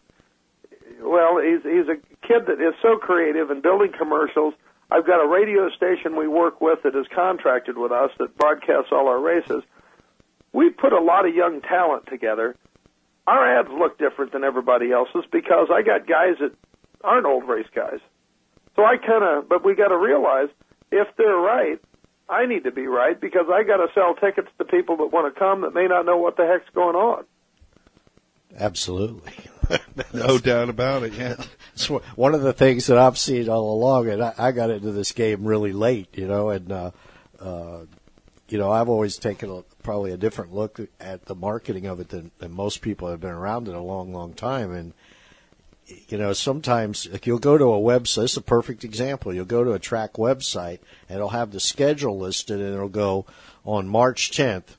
he's a kid that is so creative in building commercials. I've got a radio station we work with that is contracted with us that broadcasts all our races. We put a lot of young talent together. Our ads look different than everybody else's because I got guys that aren't old race guys. So but we got to realize if they're right, I need to be right, because I got to sell tickets to people that want to come that may not know what the heck's going on. Absolutely. No doubt about it, yeah. It's one of the things that I've seen all along, and I got into this game really late, and I've always taken probably a different look at the marketing of it than most people have been around it a long, long time. And, sometimes you'll go to a website. This is a perfect example. You'll go to a track website, and it'll have the schedule listed, and it'll go on March 10th,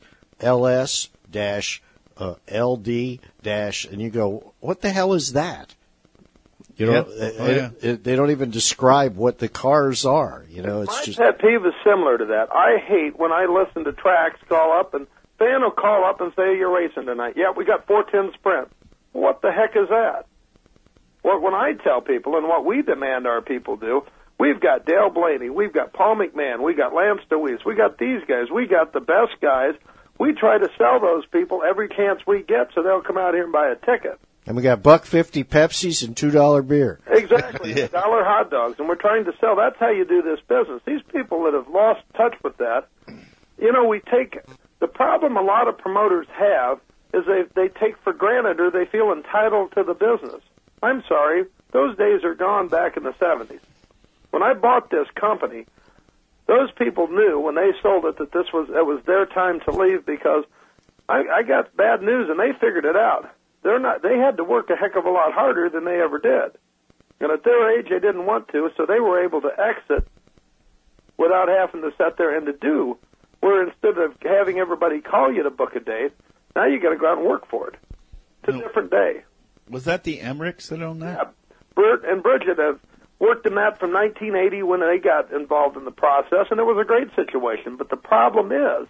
LS-LD- and you go, what the hell is that? They don't even describe what the cars are. It's just. My pet peeve is similar to that. I hate when I listen to tracks call up, and fan will call up and say, you're racing tonight. Yeah, we got 410 sprint. What the heck is that? Well, when I tell people, and what we demand our people do, we've got Dale Blaney, we've got Paul McMahon, we got Lance DeWeese, we got these guys, we got the best guys. We try to sell those people every chance we get so they'll come out here and buy a ticket. And we got $1.50 Pepsis and $2 beer. Exactly, $1 hot dogs, and we're trying to sell. That's how you do this business. These people that have lost touch with that, we take the problem a lot of promoters have is they take for granted or they feel entitled to the business. I'm sorry, those days are gone back in the 70s. When I bought this company, those people knew when they sold it that it was their time to leave, because I got bad news and they figured it out. They had to work a heck of a lot harder than they ever did. And at their age, they didn't want to, so they were able to exit without having to sit there and to do, where instead of having everybody call you to book a date, now you got to go out and work for it. It's a different day. Was that the Emmerichs that owned that? Yeah. Bert and Bridget have worked in that from 1980 when they got involved in the process, and it was a great situation. But the problem is,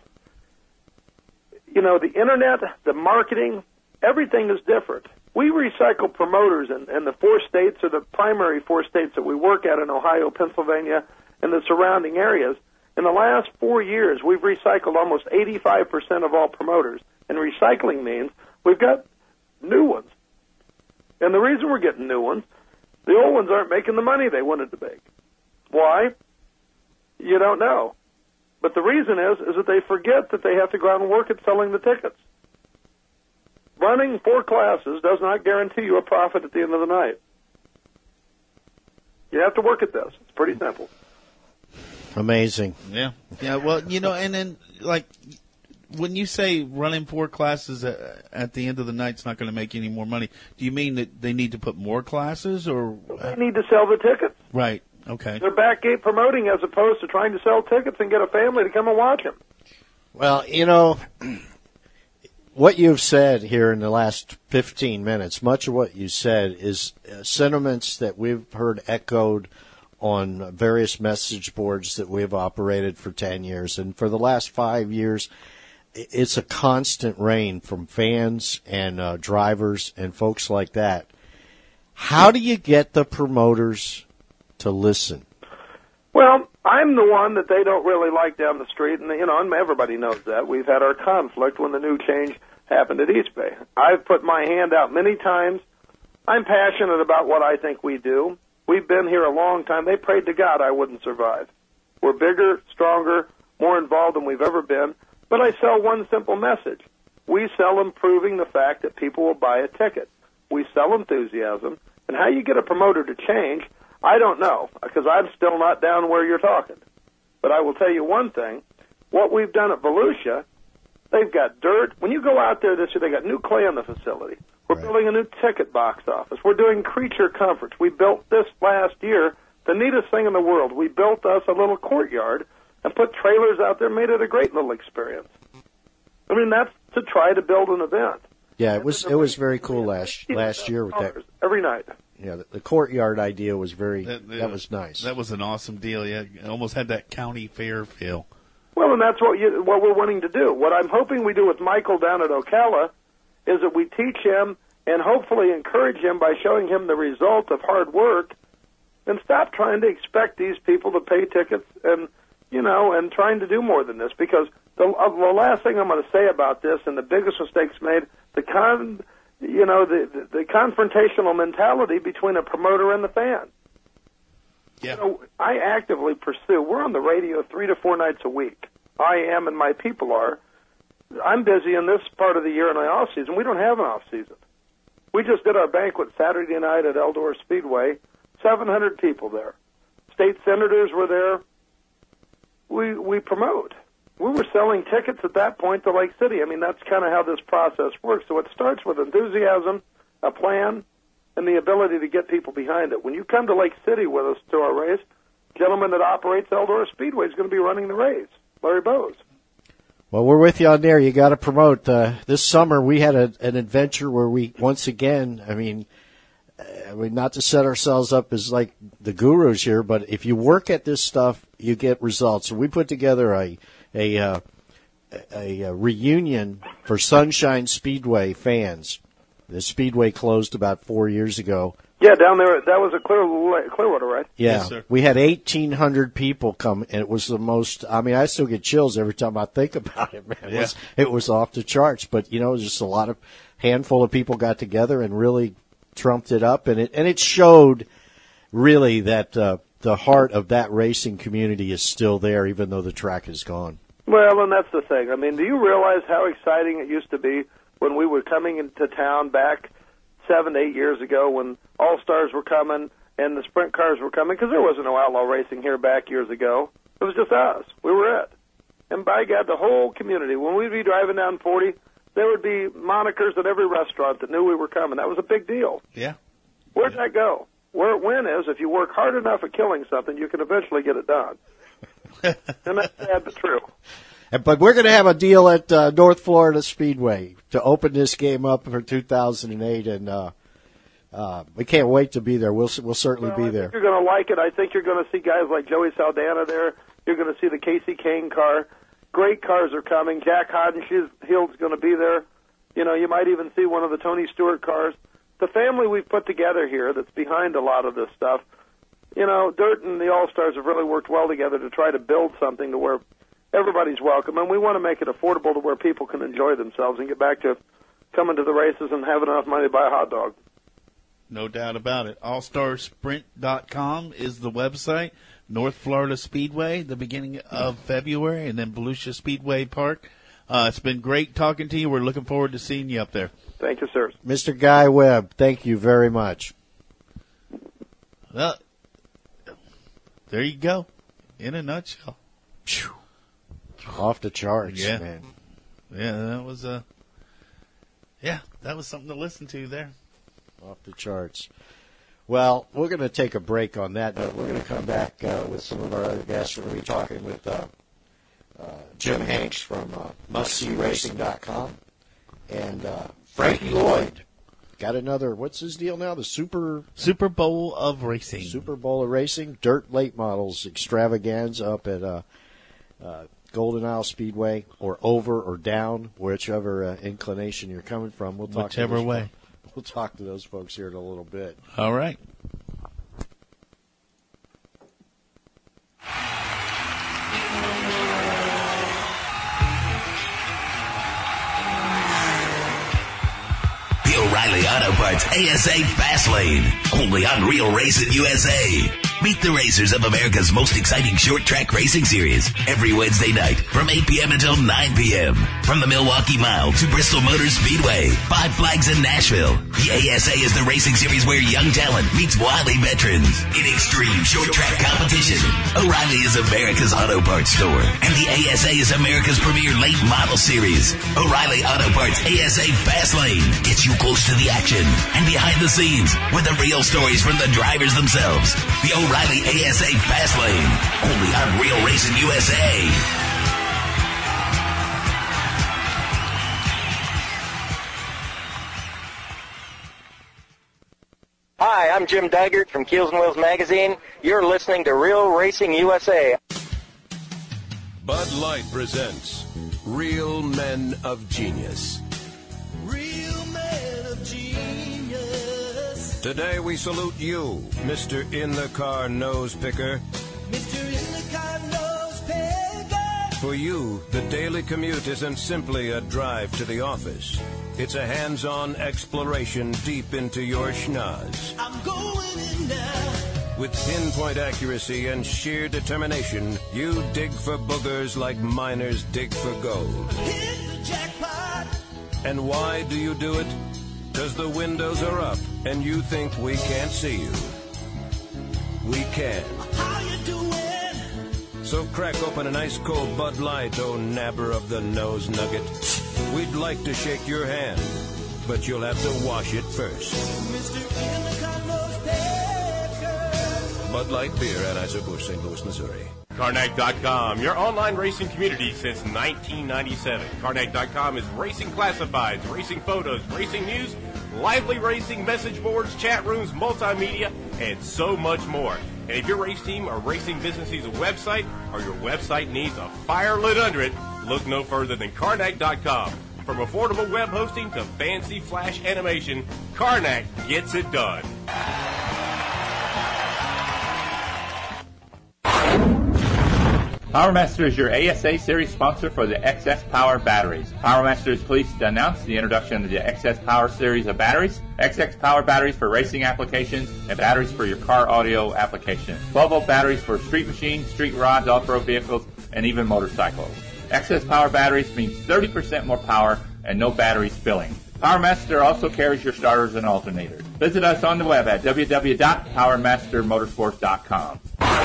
the internet, the marketing, everything is different. We recycle promoters in the 4 states, or the primary 4 states that we work at in Ohio, Pennsylvania, and the surrounding areas. In the last 4 years, we've recycled almost 85% of all promoters. And recycling means we've got new ones. And the reason we're getting new ones, the old ones aren't making the money they wanted to make. Why? You don't know. But the reason is that they forget that they have to go out and work at selling the tickets. Running 4 classes does not guarantee you a profit at the end of the night. You have to work at this. It's pretty simple. Amazing. Yeah. Yeah, well, and then, when you say running 4 classes at the end of the night's not going to make any more money, do you mean that they need to put more classes, or They need to sell the tickets. right? Okay. They're backgate promoting as opposed to trying to sell tickets and get a family to come and watch them. Well, what you've said here in the last 15 minutes, much of what you said is sentiments that we've heard echoed on various message boards that we've operated for 10 years. And for the last 5 years, it's a constant rain from fans and drivers and folks like that. How do you get the promoters to listen? Well, I'm the one that they don't really like down the street, and and everybody knows that. We've had our conflict when the new change happened at East Bay. I've put my hand out many times. I'm passionate about what I think we do. We've been here a long time. They prayed to God I wouldn't survive. We're bigger, stronger, more involved than we've ever been. But I sell one simple message. We sell improving the fact that people will buy a ticket. We sell enthusiasm. And how you get a promoter to change, I don't know, because I'm still not down where you're talking. But I will tell you one thing. What we've done at Volusia, they've got dirt. When you go out there this year, they got new clay on the facility. We're building a new ticket box office. We're doing creature comforts. We built this last year, the neatest thing in the world. We built us a little courtyard and put trailers out there, made it a great little experience. I mean, that's to try to build an event. Yeah, it was very cool last year with that. Every night. Yeah, the courtyard idea was that was nice. That was an awesome deal. Yeah, it almost had that county fair feel. Well, and that's what we're wanting to do. What I'm hoping we do with Michael down at Ocala is that we teach him and hopefully encourage him by showing him the result of hard work, and stop trying to expect these people to pay tickets and trying to do more than this. Because the last thing I'm going to say about this, and the biggest mistakes made, the confrontational mentality between a promoter and the fan. Yeah. I actively pursue. We're on the radio 3 to 4 nights a week. I am, and my people are. I'm busy in this part of the year in my off season. We don't have an off season. We just did our banquet Saturday night at Eldora Speedway. 700 people there. State senators were there. We promote. We were selling tickets at that point to Lake City. I mean, that's kind of how this process works. So it starts with enthusiasm, a plan, and the ability to get people behind it. When you come to Lake City with us to our race, gentleman that operates Eldora Speedway is going to be running the race, Larry Bowes. Well, we're with you on there. You got to promote. This summer we had an adventure where we, once again, I mean, not to set ourselves up as like the gurus here, but if you work at this stuff, you get results. So we put together a reunion for Sunshine Speedway fans. The Speedway closed about 4 years ago. Yeah, down there, that was a Clearwater, right? Yeah, Yes, sir. We had 1,800 people come, and it was the most, I mean, I still get chills every time I think about it, man. Yeah. It was off the charts, but, just a handful of people got together and really trumped it up, and it showed really that the heart of that racing community is still there, even though the track is gone. Well, and that's the thing. I mean, do you realize how exciting it used to be when we were coming into town back 7 to 8 years ago, when All-Stars were coming and the sprint cars were coming? Because there wasn't no outlaw racing here back years ago. It was just us. We were it. And by God, the whole community, when we'd be driving down 40, there would be monikers at every restaurant that knew we were coming. That was a big deal. Yeah. Where'd that go? Where it went is, if you work hard enough at killing something, you can eventually get it done. And that's sad but true. But we're going to have a deal at North Florida Speedway to open this game up for 2008, and we can't wait to be there. We'll certainly be there. I think you're going to like it. I think you're going to see guys like Joey Saldana there. You're going to see the Casey Kane car. Great cars are coming. Jack Hoddenshield's going to be there. You might even see one of the Tony Stewart cars. The family we've put together here that's behind a lot of this stuff, Dirt and the All-Stars have really worked well together to try to build something to where everybody's welcome, and we want to make it affordable to where people can enjoy themselves and get back to coming to the races and have enough money to buy a hot dog. No doubt about it. AllStarsSprint.com is the website. North Florida Speedway, the beginning of February, and then Volusia Speedway Park. It's been great talking to you. We're looking forward to seeing you up there. Thank you, sir. Mr. Guy Webb, thank you very much. Well, there you go. In a nutshell. Off the charts, Yeah. man. Yeah, that was that was something to listen to there. Off the charts. Well, we're going to take a break on that note. We're going to come back with some of our other guests. We're going to be talking with Jim Hanks from MustSeeRacing.com and Frankie Lloyd. Got another, what's his deal now? The Super Bowl of Racing. Super Bowl of Racing. Dirt Late Models Extravaganza up at Golden Isle Speedway, or over or down, whichever inclination you're coming from. We'll talk whichever way. We'll talk to those folks here in a little bit. All right. The O'Reilly Auto Parts ASA Fast Lane, only on Real Racing USA. Meet the racers of America's most exciting short track racing series every Wednesday night from 8 p.m. until 9 p.m. From the Milwaukee Mile to Bristol Motor Speedway, Five Flags in Nashville. The ASA is the racing series where young talent meets wily veterans. In extreme short track competition, O'Reilly is America's auto parts store, and the ASA is America's premier late model series. O'Reilly Auto Parts ASA Fast Lane gets you close to the action and behind the scenes with the real stories from the drivers themselves. The O'Reilly ASA Fast Lane, only on Real Racing USA. Hi, I'm Jim Dygert from Keels and Wheels Magazine. You're listening to Real Racing USA. Bud Light presents Real Men of Genius. Real men of genius. Today we salute you, Mr. In-the-Car Nose Picker. Mr. In-the-Car Nose Picker. For you, the daily commute isn't simply a drive to the office. It's a hands-on exploration deep into your schnoz. I'm going in now. With pinpoint accuracy and sheer determination, you dig for boogers like miners dig for gold. Hit the jackpot. And why do you do it? 'Cause the windows are up and you think we can't see you. We can. How you doing? So crack open an ice cold Bud Light, oh nabber of the nose nugget. We'd like to shake your hand, but you'll have to wash it first. Mr. In-the-Car Nose Picker. Bud Light Beer, Anheuser-Busch, St. Louis, Missouri. Karnak.com, your online racing community since 1997. Karnak.com is racing classifieds, racing photos, racing news, lively racing message boards, chat rooms, multimedia, and so much more. And if your race team or racing business needs a website, or your website needs a fire lit under it, look no further than Karnak.com. From affordable web hosting to fancy flash animation, Karnak gets it done. PowerMaster is your ASA Series sponsor for the XS Power batteries. PowerMaster is pleased to announce the introduction of the XS Power series of batteries, XX Power batteries for racing applications, and batteries for your car audio applications. 12-volt batteries for street machines, street rods, off-road vehicles, and even motorcycles. XS Power batteries means 30% more power and no battery spilling. PowerMaster also carries your starters and alternators. Visit us on the web at www.powermastermotorsports.com.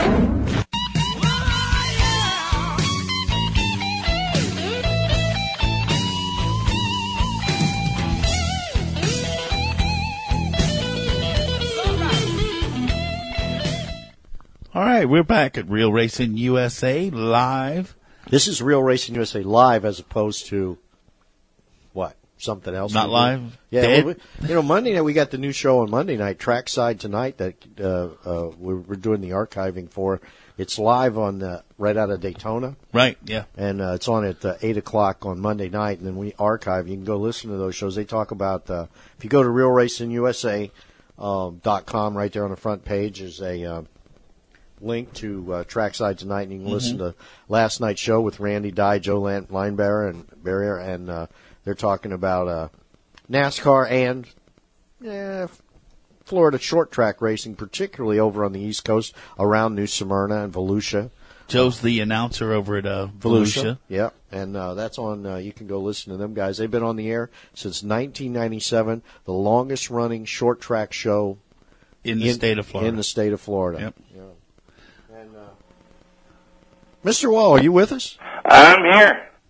All right, we're back at Real Racing USA live. This is Real Racing USA live as opposed to what? Something else? Not live? Yeah, Dead? Monday night we got the new show on Monday night, Trackside Tonight, that we're doing the archiving for. It's live on right out of Daytona. Right, yeah. And it's on at 8 o'clock on Monday night, and then we archive. You can go listen to those shows. They talk about, if you go to RealRacingUSA.com, right there on the front page is a link to Trackside Tonight, and you can listen to last night's show with Randy Dye, Joe Linebarrier, and they're talking about NASCAR and Florida short track racing, particularly over on the East Coast around New Smyrna and Volusia. Joe's the announcer over at Volusia. Yeah, and that's on. You can go listen to them guys. They've been on the air since 1997, the longest running short track show in the state of Florida. In the state of Florida. Yep. Yeah. And Mr. Wall, are you with us? I'm here.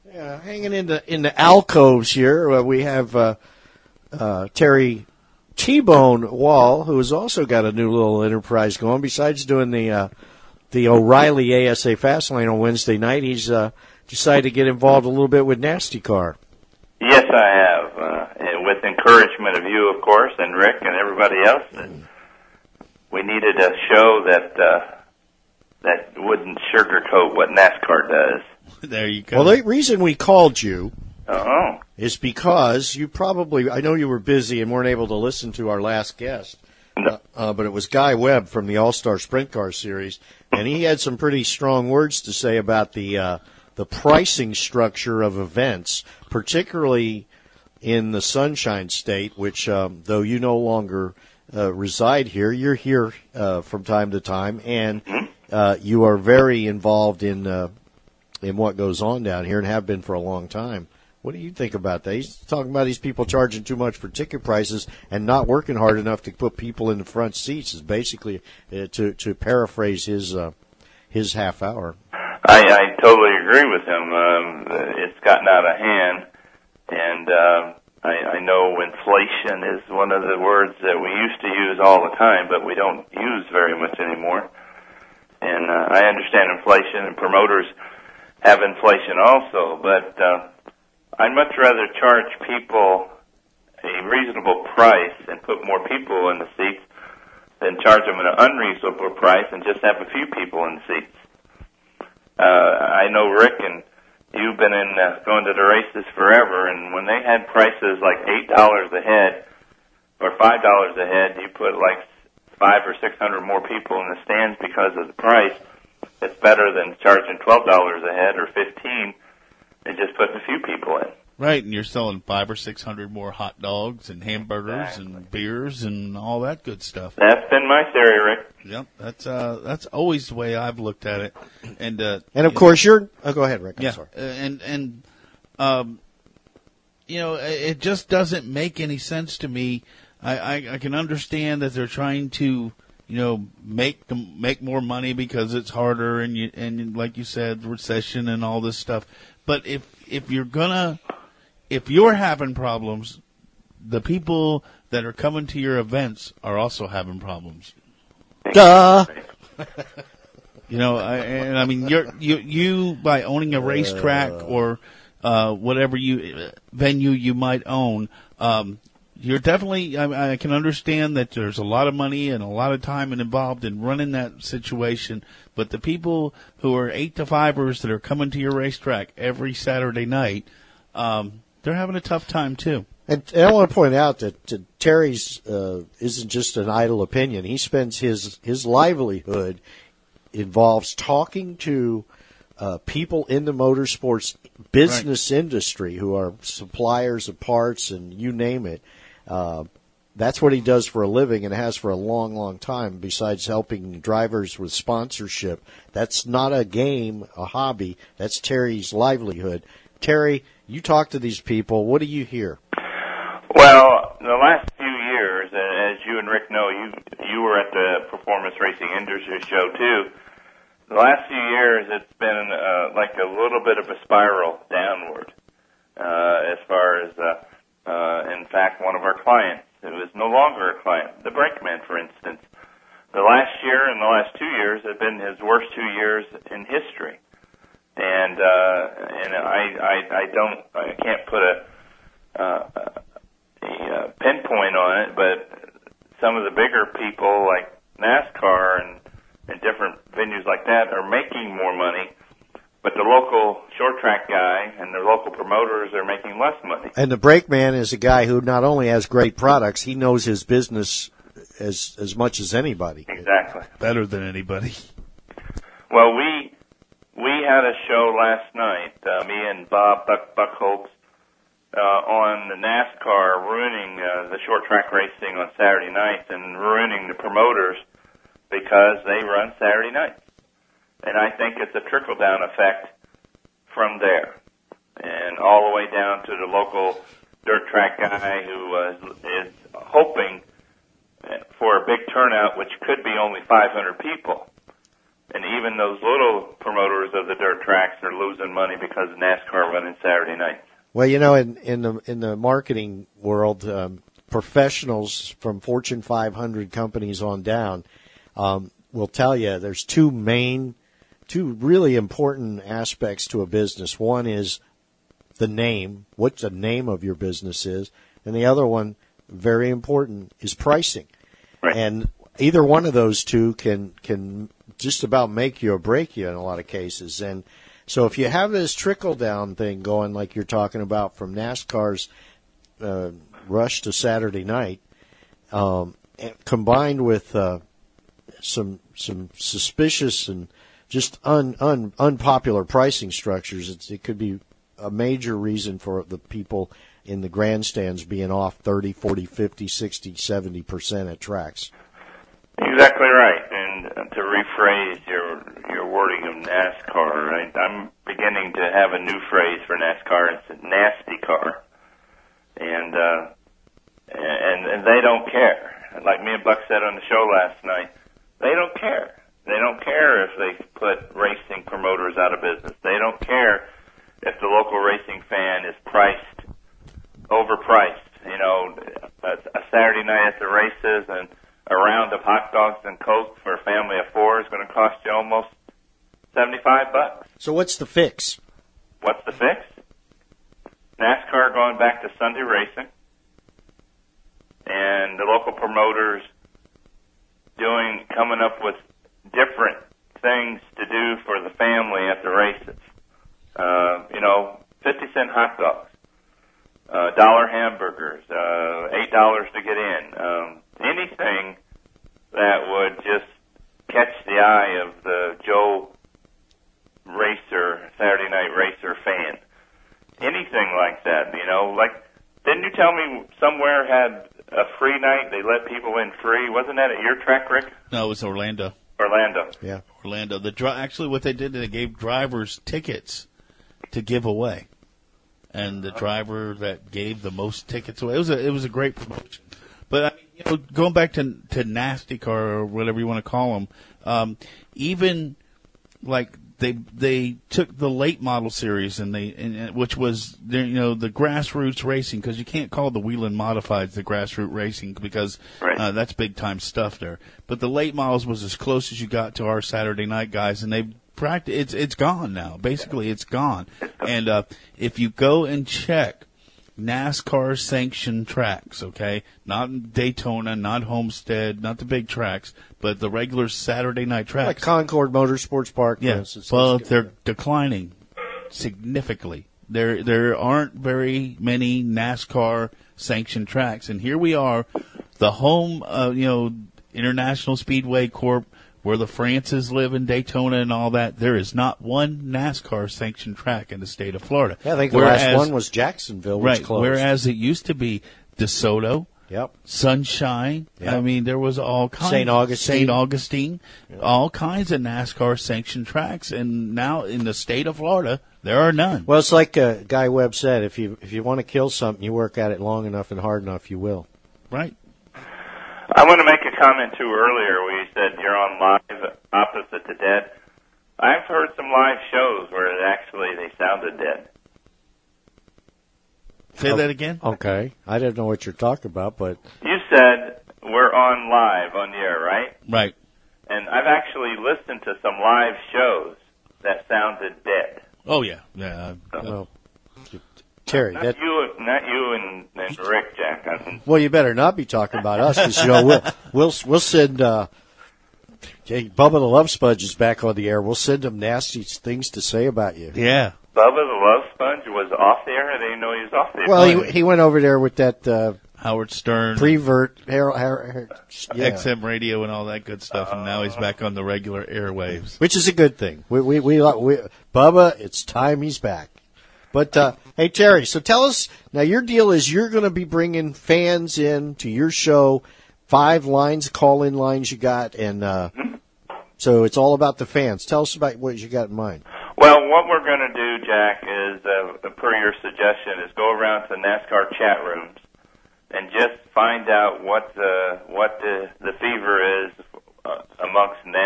Hanging in the alcoves here, we have Terry T-Bone Wall, who has also got a new little enterprise going. Besides doing the O'Reilly ASA Fastlane on Wednesday night, he's decided to get involved a little bit with NASTCAR. Yes, I have, and with encouragement of you, of course, and Rick and everybody else. And we needed a show that wouldn't sugarcoat what NASCAR does. There you go. Well, the reason we called you Uh-oh. is because you probably, I know you were busy and weren't able to listen to our last guest, but it was Guy Webb from the All-Star Sprint Car Series, and he had some pretty strong words to say about the pricing structure of events, particularly in the Sunshine State, which, though you no longer reside here, you're here from time to time, and you are very involved in what goes on down here and have been for a long time. What do you think about that? He's talking about these people charging too much for ticket prices and not working hard enough to put people in the front seats. Is basically to paraphrase his half hour. I totally agree with him. It's gotten out of hand, and I know inflation is one of the words that we used to use all the time, but we don't use very much anymore. And I understand inflation, and promoters have inflation also, but I'd much rather charge people a reasonable price and put more people in the seats than charge them an unreasonable price and just have a few people in the seats. I know, Rick, and you've been in going to the races forever, and when they had prices like $8 a head or $5 a head, you put like 500 or 600 more people in the stands because of the price. It's better than charging $12 a head or $15 and just putting a few people in. Right, and you're selling 500 or 600 more hot dogs and hamburgers and beers and all that good stuff. That's been my theory, Rick. Yep, that's always the way I've looked at it. And of course you're. Oh, go ahead, Rick. I'm sorry. And it just doesn't make any sense to me. I can understand that they're trying to make more money because it's harder and like you said, recession and all this stuff. But if you're having problems, the people that are coming to your events are also having problems. Duh. I mean, you by owning a racetrack or whatever venue you might own, you're definitely. I can understand that there's a lot of money and a lot of time involved in running that situation. But the people who are 8-to-5ers that are coming to your racetrack every Saturday night, they're having a tough time too. And I want to point out that Terry's isn't just an idle opinion. He spends his livelihood involves talking to people in the motorsports business industry who are suppliers of parts and you name it. That's what he does for a living and has for a long, long time, besides helping drivers with sponsorship. That's not a game, a hobby. That's Terry's livelihood. Terry, you talk to these people. What do you hear? Well, the last few years, as you and Rick know, you were at the Performance Racing Industry Show, too. The last few years, it's been like a little bit of a spiral downward as far as, in fact, one of our clients, who is no longer a client, the Brakeman, for instance. The last year and the last 2 years have been his worst 2 years in history. And I can't put a pinpoint on it, but some of the bigger people like NASCAR and different venues like that are making more money, but the local short track guy and the local promoters are making less money. And the Brakeman is a guy who not only has great products, he knows his business as much as anybody. Exactly. Better than anybody. Well, we had a show last night, me and Bob Buckholz, on the NASCAR ruining the short track racing on Saturday nights and ruining the promoters because they run Saturday nights. And I think it's a trickle-down effect from there and all the way down to the local dirt track guy who is hoping for a big turnout, which could be only 500 people. And even those little promoters of the dirt tracks are losing money because of NASCAR running Saturday nights. Well, you know, in the marketing world, professionals from Fortune 500 companies on down will tell you there's two really important aspects to a business. One is the name, what the name of your business is, and the other one, very important, is pricing. Right. And either one of those two can just about make you or break you in a lot of cases. And so if you have this trickle-down thing going like you're talking about from NASCAR's rush to Saturday night, combined with some suspicious and just unpopular pricing structures, it could be a major reason for the people in the grandstands being off 30, 40, 50, 60, 70% at tracks. Exactly right. And to rephrase your wording of NASCAR, I'm beginning to have a new phrase for NASCAR. It's a nasty car. And they don't care. Like me and Buck said on the show last night, they don't care. They don't care if they put racing promoters out of business. They don't care if the local racing fan is overpriced. You know, a Saturday night at the races and a round of hot dogs and Coke for a family of four is going to cost you almost $75. So what's the fix? What's the fix? NASCAR going back to Sunday racing, and the local promoters coming up with different things to do for the family at the races. 50-cent hot dogs, $1 hamburgers, $8 to get in. Anything that would just catch the eye of the Joe Racer, Saturday Night Racer fan. Anything like that, didn't you tell me somewhere had a free night? They let people in free. Wasn't that at your track, Rick? No, it was Orlando. Orlando. Yeah. Orlando. Actually, what they did, they gave drivers tickets to give away. And the driver that gave the most tickets away, it was a great promotion. But going back to nasty car or whatever you want to call them, even like they took the late model series which was the grassroots racing, because you can't call the Whelen Modifieds the grassroots racing because that's big time stuff there. But the late models was as close as you got to our Saturday night guys, and it's gone now. Basically, it's gone. And if you go and check NASCAR sanctioned tracks, okay, not Daytona, not Homestead, not the big tracks, but the regular Saturday night tracks, like Concord Motorsports Park, for instance. Well, they're declining significantly. There aren't very many NASCAR sanctioned tracks, and here we are, the home, International Speedway Corp, where the Frances live in Daytona and all that. There is not one NASCAR sanctioned track in the state of Florida. Yeah, I think the last one was Jacksonville, which closed. Whereas it used to be DeSoto, Sunshine. Yep. I mean, there was all kinds. St. Augustine, all kinds of NASCAR sanctioned tracks, and now in the state of Florida, there are none. Well, it's like Guy Webb said: if you want to kill something, you work at it long enough and hard enough, you will. Right. I want to make a comment, too, earlier where you said you're on live opposite the dead. I've heard some live shows where they sounded dead. Say that again? Okay. I didn't know what you're talking about, but... You said we're on live on the air, right? Right. And I've actually listened to some live shows that sounded dead. Oh, yeah. Yeah. Well, Terry, not you and Rick, Jack. Well, you better not be talking about us, because we'll send Bubba the Love Sponge is back on the air. We'll send him nasty things to say about you. Yeah, Bubba the Love Sponge was off the air. I didn't know he was off the air. Well, he went over there with that Howard Stern, Prevert, XM radio, and all that good stuff, and now he's back on the regular airwaves, which is a good thing. We Bubba, it's time he's back. But, hey, Terry, so tell us, now your deal is you're going to be bringing fans in to your show, 5 call-in lines you got, and so it's all about the fans. Tell us about what you got in mind. Well, what we're going to do, Jack, is, per your suggestion, is go around to NASCAR chat rooms and just find out what the fever is amongst NASCAR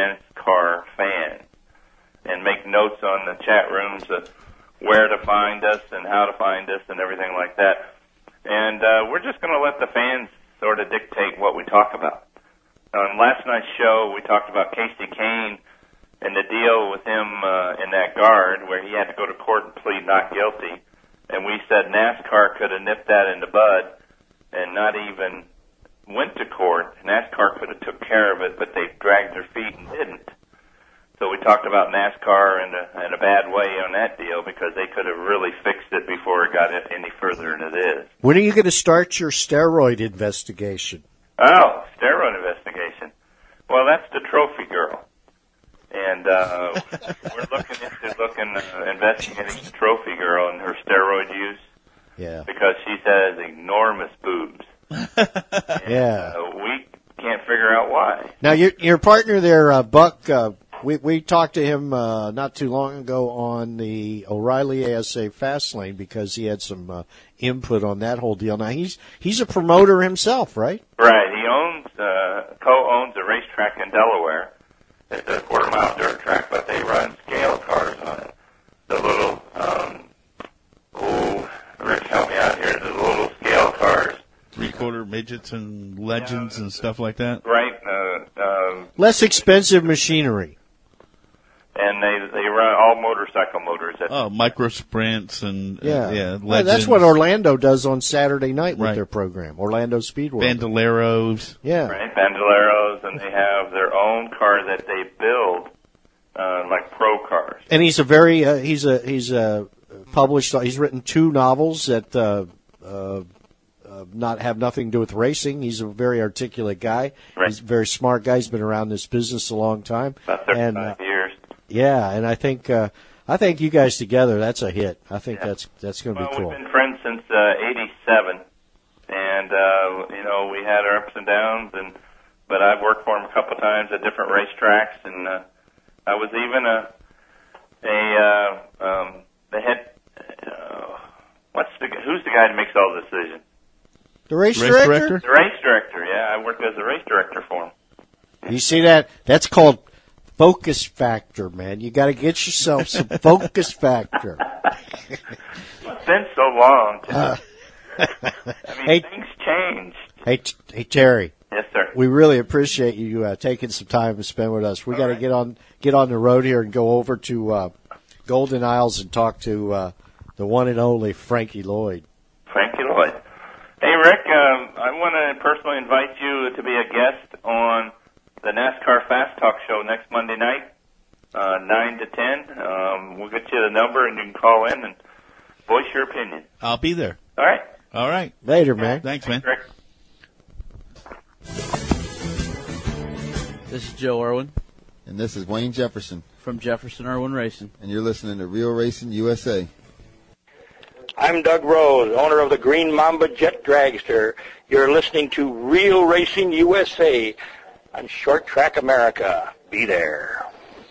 NASCAR fans and make notes on the chat rooms of where to find us and how to find us and everything like that. And we're just going to let the fans sort of dictate what we talk about. On last night's show, we talked about Casey Kane and the deal with him in that guard where he had to go to court and plead not guilty. And we said NASCAR could have nipped that in the bud and not even went to court. NASCAR could have took care of it, but they dragged their feet and didn't. So we talked about NASCAR in a bad way on that deal because they could have really fixed it before it got any further than it is. When are you going to start your steroid investigation? Oh, steroid investigation. Well, that's the trophy girl. And we're looking into investigating the trophy girl and her steroid use. Yeah. Because she has enormous boobs. Yeah. We can't figure out why. Now, your partner there, Buck, we talked to him not too long ago on the O'Reilly ASA Fastlane because he had some input on that whole deal. Now, he's a promoter himself, right? Right. He co-owns a racetrack in Delaware. It's a quarter-mile dirt track, but they run scale cars on it. The little, Rick, help me out here, the little scale cars. Three-quarter midgets and legends and stuff like that? Right. Less expensive machinery. And they run all motorcycle motors. Micro sprints and legends. Well, that's what Orlando does on Saturday night with their program, Orlando Speedway. Bandoleros. Yeah. Right, Bandoleros, and they have their own car that they build, like pro cars. And he's a very he's published. He's written 2 novels that have nothing to do with racing. He's a very articulate guy. Right. He's a very smart guy. He's been around this business a long time. About 35 years. Yeah, and I think you guys together, that's a hit. I think that's going to be cool. We've been friends since '87, and we had our ups and downs, but I've worked for him a couple of times at different racetracks, and I was even the head. Who's the guy that makes all the decisions? The race director? The race director. Yeah, I worked as a race director for him. You see that? That's called focus factor, man. You got to get yourself some focus factor. It's been so long. Things changed. Hey, Terry. Yes, sir. We really appreciate you taking some time to spend with us. We got to get on the road here and go over to Golden Isles and talk to the one and only Frankie Lloyd. Frankie Lloyd. Hey, Rick. I want to personally invite you to be a guest on the NASCAR Fast Talk show next Monday night, 9 to 10. We'll get you the number and you can call in and voice your opinion. I'll be there. All right. All right. Later, man. Thanks, man. Rick. This is Joe Irwin. And this is Wayne Jefferson. From Jefferson Irwin Racing. And you're listening to Real Racing USA. I'm Doug Rose, owner of the Green Mamba Jet Dragster. You're listening to Real Racing USA on Short Track America. Be there.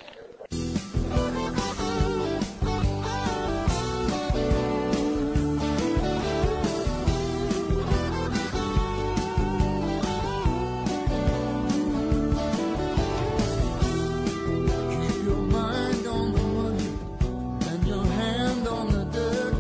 Keep your mind on the money and your hand on the dirt.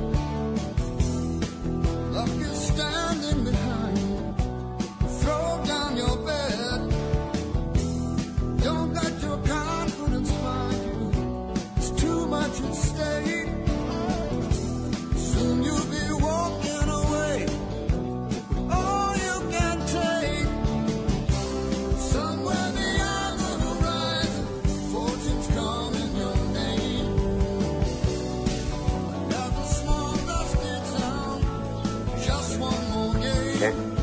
Luck is standing behind you. Throw down your bed. Don't let your confidence find you. It's too much at stake. Soon you'll be walking away with all you can take. Somewhere beyond the horizon, fortune's calling your name. Another small dusty town, just one more game.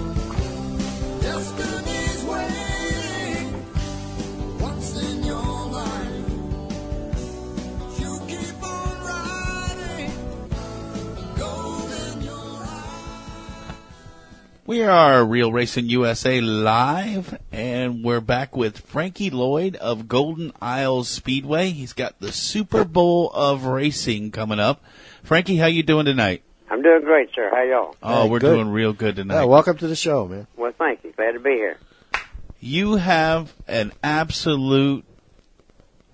Destiny's waiting. Once in your life, you keep on riding. Gold in your eyes. We are Real Racing USA live, and we're back with Frankie Lloyd of Golden Isles Speedway. He's got the Super Bowl of racing coming up. Frankie, how you doing tonight? I'm doing great, sir. How y'all? Oh, Hey, we're good. doing real good tonight. Welcome to the show, man. Well, thank you. Glad to be here. You have an absolute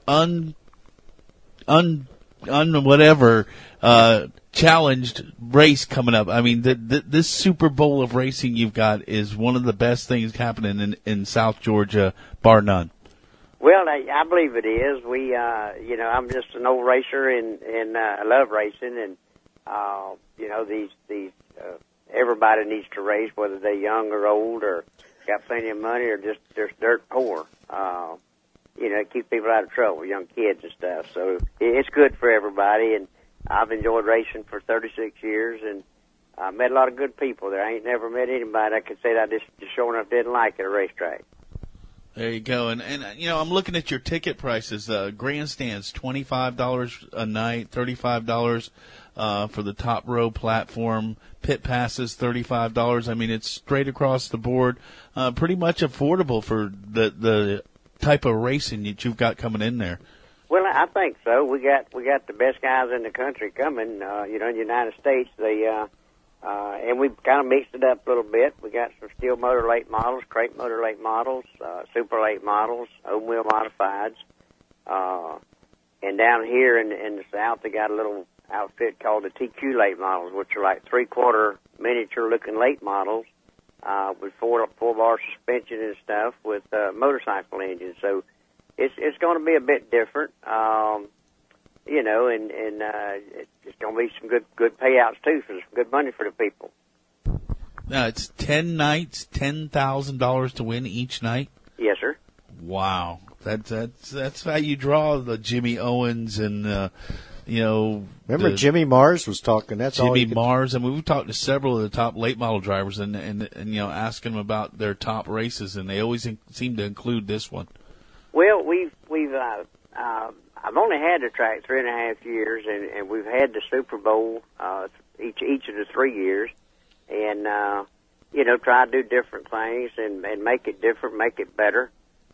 whatever challenged race coming up. I mean, this Super Bowl of racing you've got is one of the best things happening in South Georgia, bar none. Well, I believe it is. We, I'm just an old racer, and I love racing, and these everybody needs to race, whether they're young or old, or got plenty of money, or just dirt poor. Keep people out of trouble, young kids and stuff. So it's good for everybody, and I've enjoyed racing for 36 years, and I met a lot of good people there. I ain't never met anybody that could say that I just sure enough didn't like at a racetrack. There you go. And I'm looking at your ticket prices. Grandstands, $25 a night, $35 for the top row platform. Pit passes, $35. I mean, it's straight across the board. Pretty much affordable for the type of racing that you've got coming in there. Well, I think so. We got the best guys in the country coming. In the United States, and we've kind of mixed it up a little bit. We got some steel motor late models, crate motor late models, super late models, open wheel modifieds, and down here in the South, they got a little outfit called the TQ late models, which are like 3/4 miniature looking late models with four bar suspension and stuff with motorcycle engines. So it's going to be a bit different. It's going to be some good payouts too, for some good money for the people. Now it's 10 nights, $10,000 to win each night. Yes, sir. Wow, that's how you draw the Jimmy Owens and Remember Jimmy Mars was talking. That's all. Jimmy Mars, and we've talked to several of the top late model drivers, and asking them about their top races, and they always seem to include this one. Well, we've I've only had the track 3.5 years, and we've had the Super Bowl each of the 3 years, and try to do different things and make it different, make it better.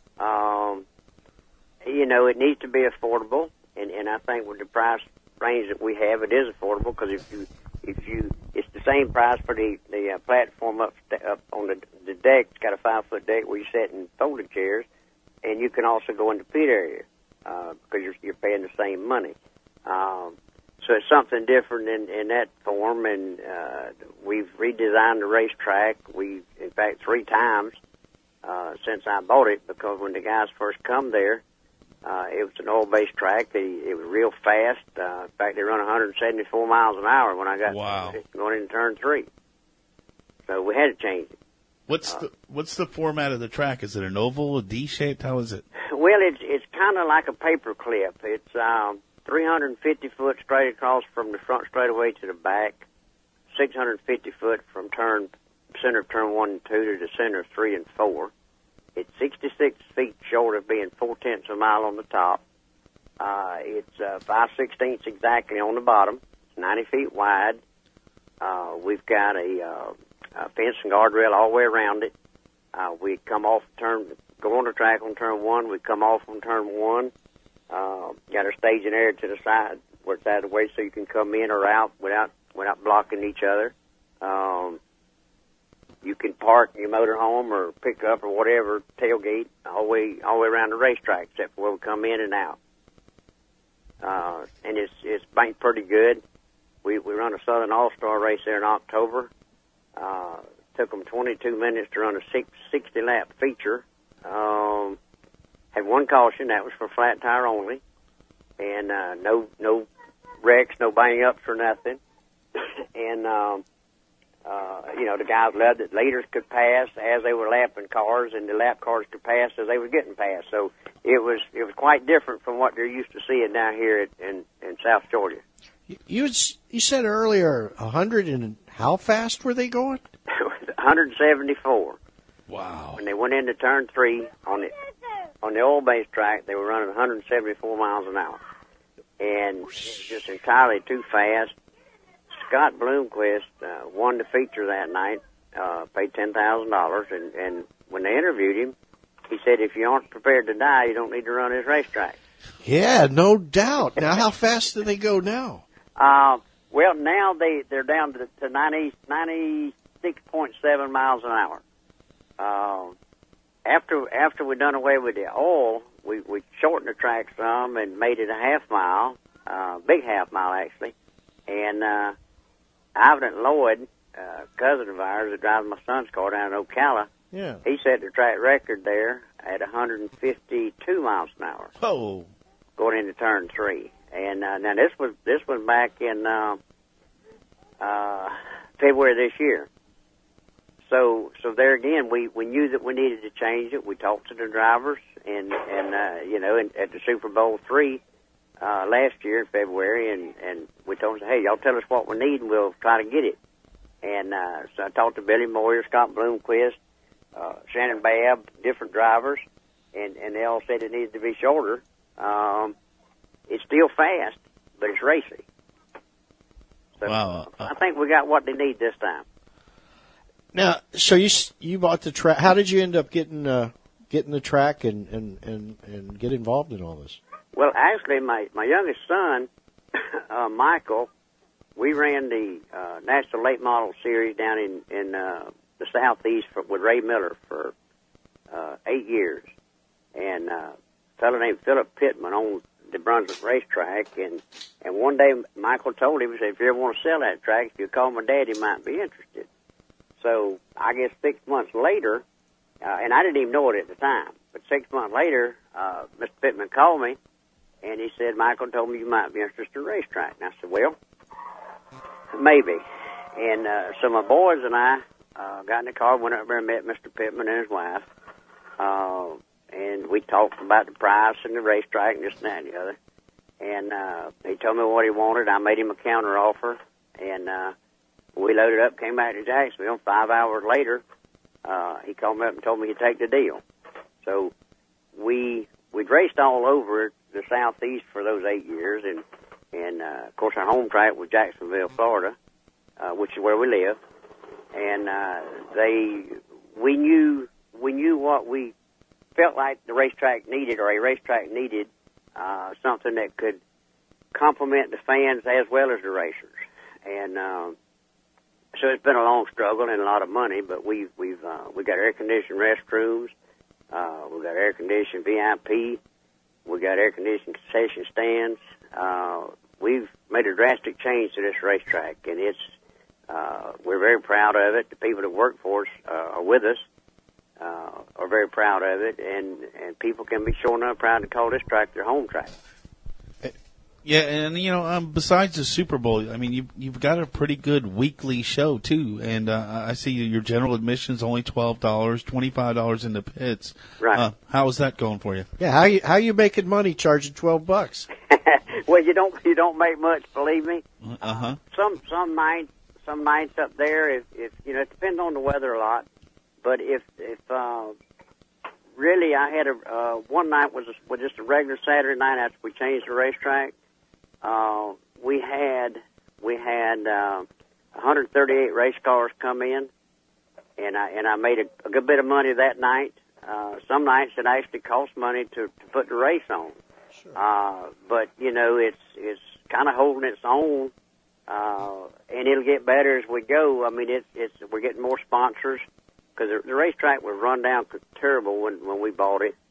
It needs to be affordable, and I think with the price range that we have, it is affordable, because if you it's the same price for the platform up on the deck. It's got a 5-foot deck where you sit in folding chairs, and you can also go in the pit area. Because you're paying the same money. So it's something different in that form, and we've redesigned the racetrack. In fact, 3 times since I bought it, because when the guys first come there, it was an oil-based track. It was real fast. In fact, they run 174 miles an hour when I got going into turn 3. So we had to change it. What's the format of the track? Is it an oval, a D-shaped? How is it? Well, it's kind of like a paper clip. It's 350 foot straight across from the front straightaway to the back, 650 foot from center of turn 1 and 2 to the center of 3 and 4. It's 66 feet short of being 0.4 of a mile on the top. It's 5/16 exactly on the bottom. It's 90 feet wide. We've got a fence and guardrail all the way around it. We come off go on the track on turn 1. We come off on turn 1. Got our staging area to the side, where it's out of the way, so you can come in or out without blocking each other. You can park your motorhome or pick up or whatever, tailgate all the way around the racetrack, except for where we come in and out. And it's banked pretty good. We run a Southern All-Star race there in October. Took them 22 minutes to run a 60-lap feature. Had one caution, that was for flat tire only, and no wrecks, no bang-ups or nothing. And the guys loved it. Leaders could pass as they were lapping cars, and the lap cars could pass as they were getting past. So it was quite different from what they're used to seeing down here in South Georgia. You said earlier 100, and how fast were they going? 174. Wow. When they went into turn 3 on the oil-based track, they were running 174 miles an hour. And it was just entirely too fast. Scott Bloomquist won the feature that night, paid $10,000, and when they interviewed him, he said, if you aren't prepared to die, you don't need to run this racetrack. Yeah, no doubt. Now, how fast do they go now? Well, now they're down to 96.7 miles an hour. After we done away with the oil, we shortened the track some and made it a half mile, big half mile actually. And Ivan Lloyd, cousin of ours that drives my son's car down in Ocala, Yeah. he set the track record there at 152 miles an hour. Oh. Going into turn 3. And now this was back in February this year. So there again, we knew that we needed to change it. We talked to the drivers, and you know, at the Super Bowl III last year in February, and we told them, hey, y'all tell us what we need, and we'll try to get it. And so I talked to Billy Moyer, Scott Bloomquist, Shannon Babb, different drivers, and they all said it needed to be shorter. It's still fast, but it's racy. So Wow. I think we got what they need this time. Now, so you bought the track. How did you end up getting the track and get involved in all this? Well, actually, my youngest son, Michael, we ran the National Late Model Series down in the Southeast with Ray Miller for 8 years. And a fellow named Philip Pittman owned the Brunswick racetrack. And one day, Michael told him, he said, if you ever want to sell that track, if you call my dad, he might be interested. So I guess 6 months later, and I didn't even know it at the time, but 6 months later, Mr. Pittman called me, and he said, Michael told me you might be interested in a racetrack. And I said, well, maybe. And so my boys and I got in the car, went up there and met Mr. Pittman and his wife, and we talked about the price and the racetrack and this and that and the other. And he told me what he wanted. I made him a counter offer, and we loaded up, came back to Jacksonville. 5 hours later, he called me up and told me he'd take the deal. So we'd raced all over the Southeast for those 8 years, and of course our home track was Jacksonville, Florida, which is where we live. And we knew what we felt like the racetrack needed, or a racetrack needed, something that could complement the fans as well as the racers. And so it's been a long struggle and a lot of money, but we got air conditioned restrooms, we got air conditioned VIP, we got air conditioned concession stands. We've made a drastic change to this racetrack, and it's we're very proud of it. The people that work for us are with us, are very proud of it, and people can be sure enough proud to call this track their home track. Yeah, and you know, besides the Super Bowl, I mean, you've got a pretty good weekly show too, and I see your general admission's only $12, $25 in the pits. Right. How is that going for you? Yeah, how you making money charging $12? Well, you don't make much, believe me. Uh-huh. Some nights up there, if you know, it depends on the weather a lot. But if really, I had one night was just a regular Saturday night after we changed the racetrack. We had 138 race cars come in, and I made a good bit of money that night. Some nights it actually cost money to put the race on. Sure. But you know, it's kind of holding its own, and it'll get better as we go. I mean, we're getting more sponsors because the racetrack was run down terrible when we bought it.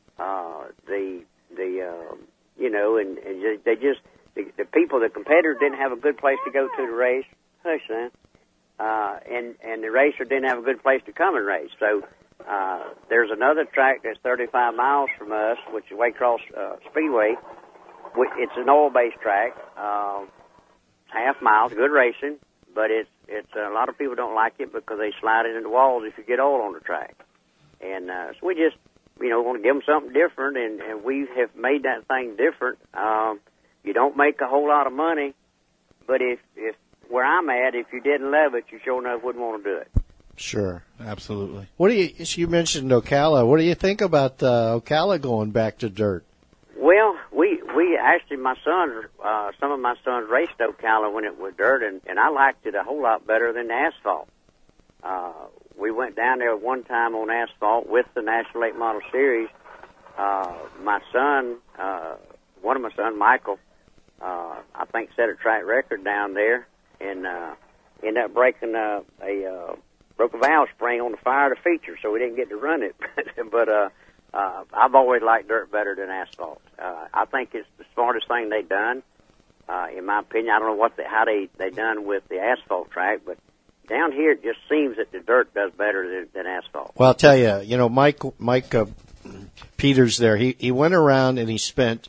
You know, and they just the people, the competitors didn't have a good place to go to the race. Hush, son. And the racer didn't have a good place to come and race. So there's another track that's 35 miles from us, which is Waycross Speedway. It's an oil-based track, half miles, good racing, but it's a lot of people don't like it because they slide it into walls if you get oil on the track. And so we just, you know, want to give them something different, and we have made that thing different. You don't make a whole lot of money, but if where I'm at, if you didn't love it, you sure enough wouldn't want to do it. Sure. Absolutely. What do you mentioned Ocala. What do you think about Ocala going back to dirt? Well, we actually, some of my sons raced Ocala when it was dirt, and I liked it a whole lot better than the asphalt. We went down there one time on asphalt with the National Late Model Series. My son, one of my sons, Michael, I think set a track record down there, and ended up breaking broke a valve spring on the fire to feature, so we didn't get to run it. But I've always liked dirt better than asphalt. I think it's the smartest thing they've done, in my opinion. I don't know how they done with the asphalt track, but down here it just seems that the dirt does better than asphalt. Well, I'll tell you, Mike Peters there, he went around and he spent,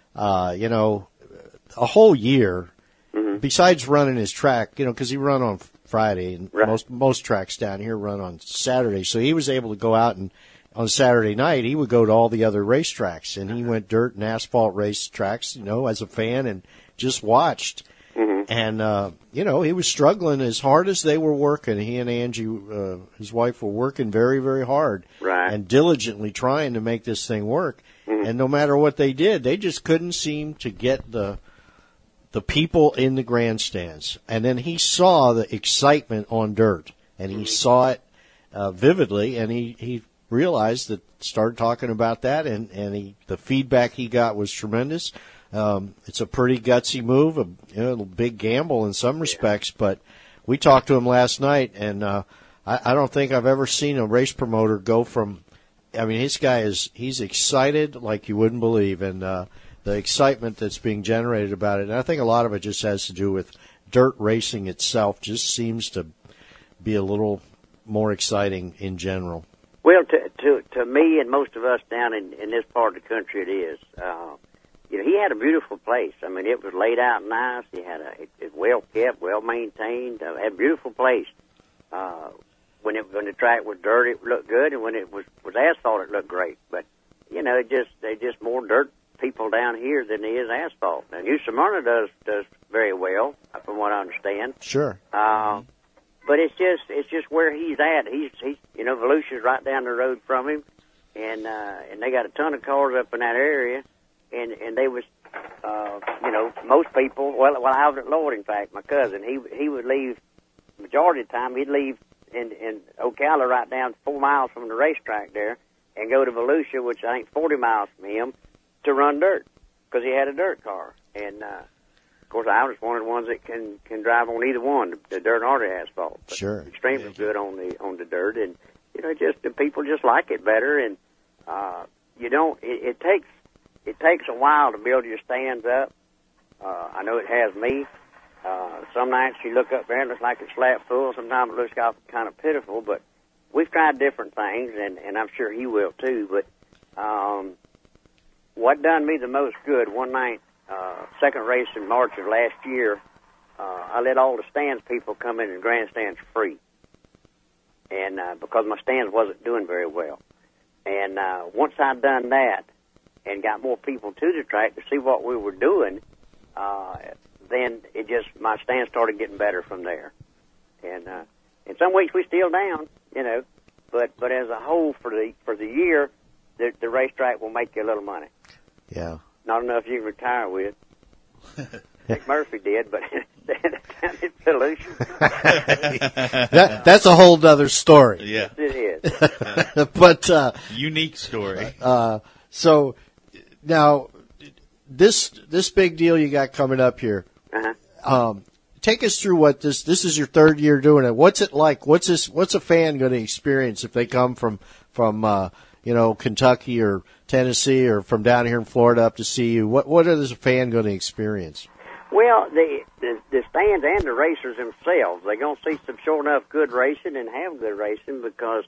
a whole year, besides running his track, because he run on Friday, and most tracks down here run on Saturday. So he was able to go out, and on Saturday night he would go to all the other racetracks, and he went dirt and asphalt racetracks, as a fan, and just watched. And he was struggling as hard as they were working. He and Angie, his wife, were working very, very hard, and diligently trying to make this thing work. And no matter what they did, they just couldn't seem to get the people in the grandstands. And then he saw the excitement on dirt, and he saw it vividly, and he realized that, started talking about that, and the feedback he got was tremendous. It's a pretty gutsy move, a big gamble in some respects, but we talked to him last night, and I don't think I've ever seen a race promoter go from, this guy he's excited like you wouldn't believe, and the excitement that's being generated about it. And I think a lot of it just has to do with dirt racing itself just seems to be a little more exciting in general. Well, to me and most of us down in this part of the country, it is. He had a beautiful place. It was laid out nice. He had it well kept, well maintained. Had a beautiful place. When the track was dirt, it looked good, and when it was asphalt, it looked great. But there's just more dirt people down here than there is asphalt. Now, New Smyrna does very well, from what I understand. Sure. But it's just where he's at. He's Volusia's right down the road from him, and they got a ton of cars up in that area. And they was, most people, well, I was at Lloyd, in fact, my cousin, he would leave, majority of the time, he'd leave in Ocala right down 4 miles from the racetrack there and go to Volusia, which I think 40 miles from him, to run dirt, because he had a dirt car. And, of course, I was one of the ones that can drive on either one, the dirt or the asphalt. But sure. Extremely good on the dirt, and, just the people just like it better, and, it takes a while to build your stands up. I know it has me. Some nights you look up there and it looks like it's slap full. Sometimes it looks kind of pitiful, but we've tried different things, and I'm sure he will too. But what done me the most good, one night, second race in March of last year, I let all the stands people come in and grandstands free. And because my stands wasn't doing very well. And once I'd done that, and got more people to the track to see what we were doing, then my stand started getting better from there. And in some weeks we still down, but as a whole for the year, the racetrack will make you a little money. Yeah. Not enough you can retire with. Nick Murphy did, but it's solution. That's a whole other story. Yeah. It is. But unique story. So now this big deal you got coming up here. Take us through what this is your third year doing it. What's it like? What's a fan going to experience if they come from Kentucky or Tennessee or from down here in Florida up to see you? What is a fan going to experience? Well, the stands and the racers themselves, they're going to see some sure enough good racing and have good racing because,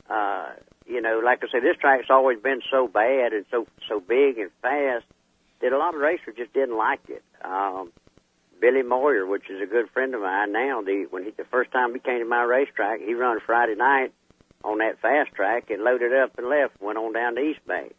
like I said, this track's always been so bad and so big and fast that a lot of racers just didn't like it. Billy Moyer, which is a good friend of mine now, the first time he came to my racetrack, he run Friday night on that fast track and loaded up and left, went on down to East Bay.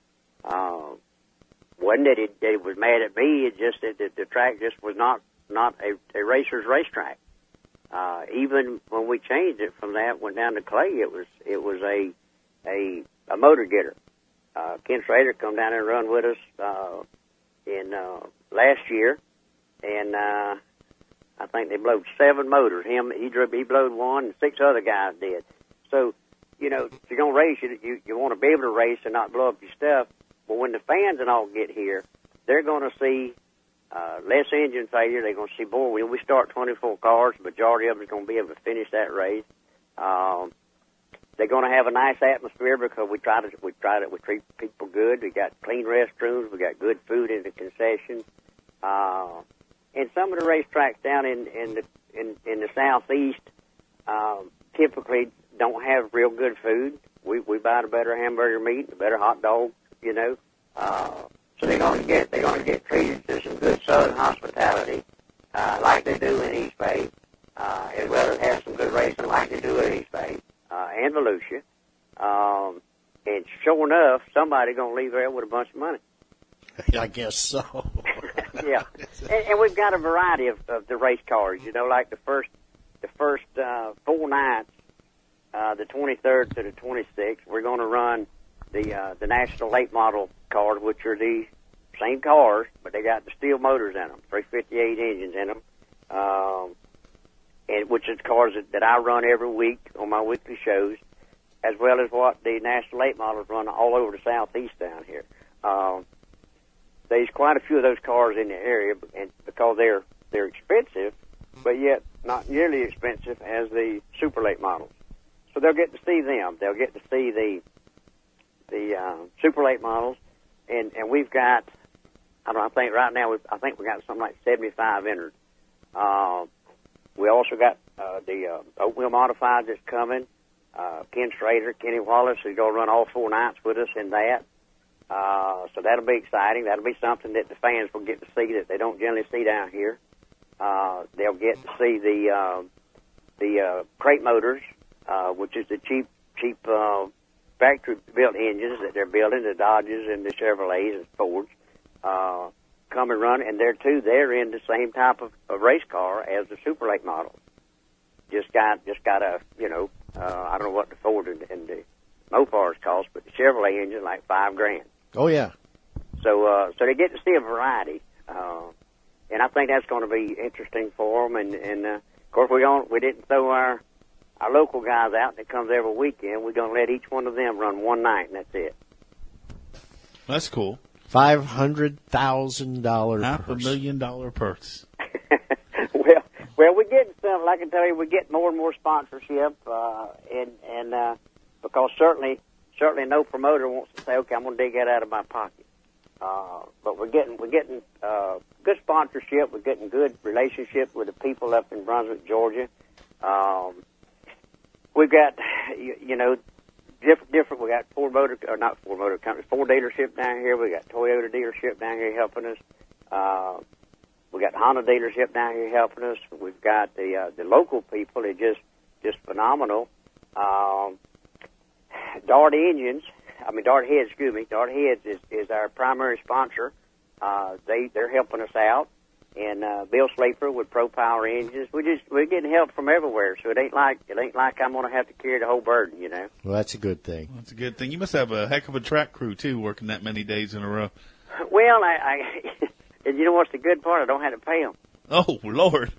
Wasn't that it was mad at me, it's just that the track just was not a racer's racetrack. Even when we changed it from that, went down to clay, it was a motor getter. Ken Schrader come down and run with us in last year, and I think they blowed 7 motors. He blowed one, and 6 other guys did. So, if you're gonna race, you want to be able to race and not blow up your stuff. But when the fans and all get here, they're going to see less engine failure. They're going to see, boy, when we start 24 cars, the majority of them is going to be able to finish that race. They're going to have a nice atmosphere because we treat people good. We got clean restrooms. We got good food in the concessions. And some of the racetracks down in the southeast typically don't have real good food. We buy the better hamburger meat, the better hot dog, you know. So they're going to get treated to some good Southern hospitality, like they do in East Bay, as well as have some good racing like they do in East Bay and Volusia. And sure enough, somebody's going to leave there with a bunch of money. I guess so. Yeah, and we've got a variety of the race cars. You know, like the first 4 nights, the 23rd to the 26th, we're going to run the National Late Model cars, which are these same cars, but they got the steel motors in them, 358 engines in them, and which is cars that I run every week on my weekly shows, as well as what the National Late Models run all over the southeast down here. There's quite a few of those cars in the area, and because they're expensive, but yet not nearly expensive as the super late models. So they'll get to see them. They'll get to see the super late models, and we've got, I think right now we got something like 75 entered. We also got the Oatmeal Modified that's coming. Ken Schrader, Kenny Wallace, who's going to run all 4 nights with us in that. So that'll be exciting. That'll be something that the fans will get to see that they don't generally see down here. They'll get to see the crate motors, which is the cheap factory-built engines that they're building, the Dodges and the Chevrolets and Fords, come and run. And they're in the same type of race car as the super late models. Just got a, I don't know what the Ford and the Mopars cost, but the Chevrolet engine like $5,000. Oh yeah. So they get to see a variety, and I think that's going to be interesting for them. And of course we didn't throw our local guys out that comes every weekend. We're going to let each one of them run one night, and that's it. That's cool. $500,000 $500,000 purse. Well, we're getting some. Like I can tell you, we're getting more and more sponsorship, and because certainly no promoter wants to say, okay, I'm going to dig that out of my pocket. But we're getting good sponsorship. We're getting good relationship with the people up in Brunswick, Georgia. We've got different. We got Ford dealership down here. We got Toyota dealership down here helping us. We got Honda dealership down here helping us. We've got the local people. They're just phenomenal. Dart Heads, Dart Heads is our primary sponsor. They're helping us out, and Bill Sleeper with Pro Power Engines. We're getting help from everywhere, so it ain't like I'm gonna have to carry the whole burden, you know. Well, that's a good thing. That's a good thing. You must have a heck of a track crew too, working that many days in a row. Well, I and you know what's the good part? I don't have to pay them. Oh Lord.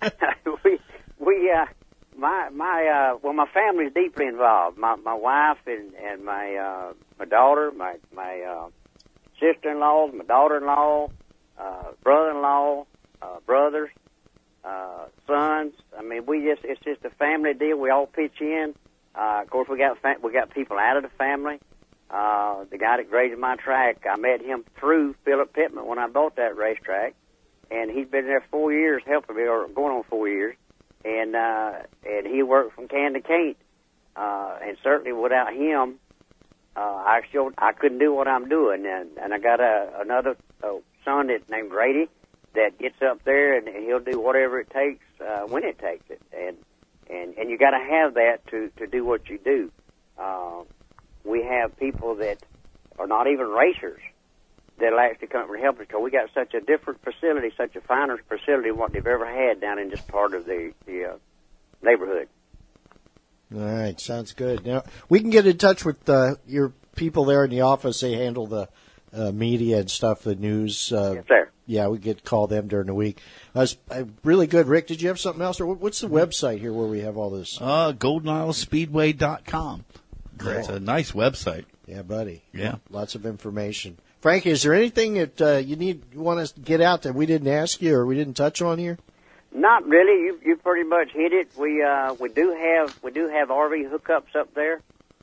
My family's deeply involved. My wife and my daughter, my sister-in-law, my daughter-in-law, brother-in-law, brothers, sons. I mean, it's just a family deal. We all pitch in. Of course, we got people out of the family. The guy that graded my track, I met him through Philip Pittman when I bought that racetrack, and he's been there 4 years helping me, or going on 4 years. And he worked from can to can't, and certainly without him, I couldn't do what I'm doing. And I got another son that's named Grady that gets up there and he'll do whatever it takes when it takes it. And you got to have that to do what you do. We have people that are not even racers that'll actually come and help us, because we got such a different facility, such a finer facility than what they've ever had down in this part of the neighborhood. All right, sounds good. Now, we can get in touch with your people there in the office. They handle the media and stuff, the news. Yes, sir. Yeah, we get to call them during the week. Really good. Rick, did you have something else? Or what's the website here where we have all this? GoldenIsleSpeedway.com. It's a nice website. Yeah, buddy. Yeah. Lots of information. Frank, is there anything that you want us to get out that we didn't ask you or we didn't touch on here? Not really. You pretty much hit it. We do have RV hookups up there.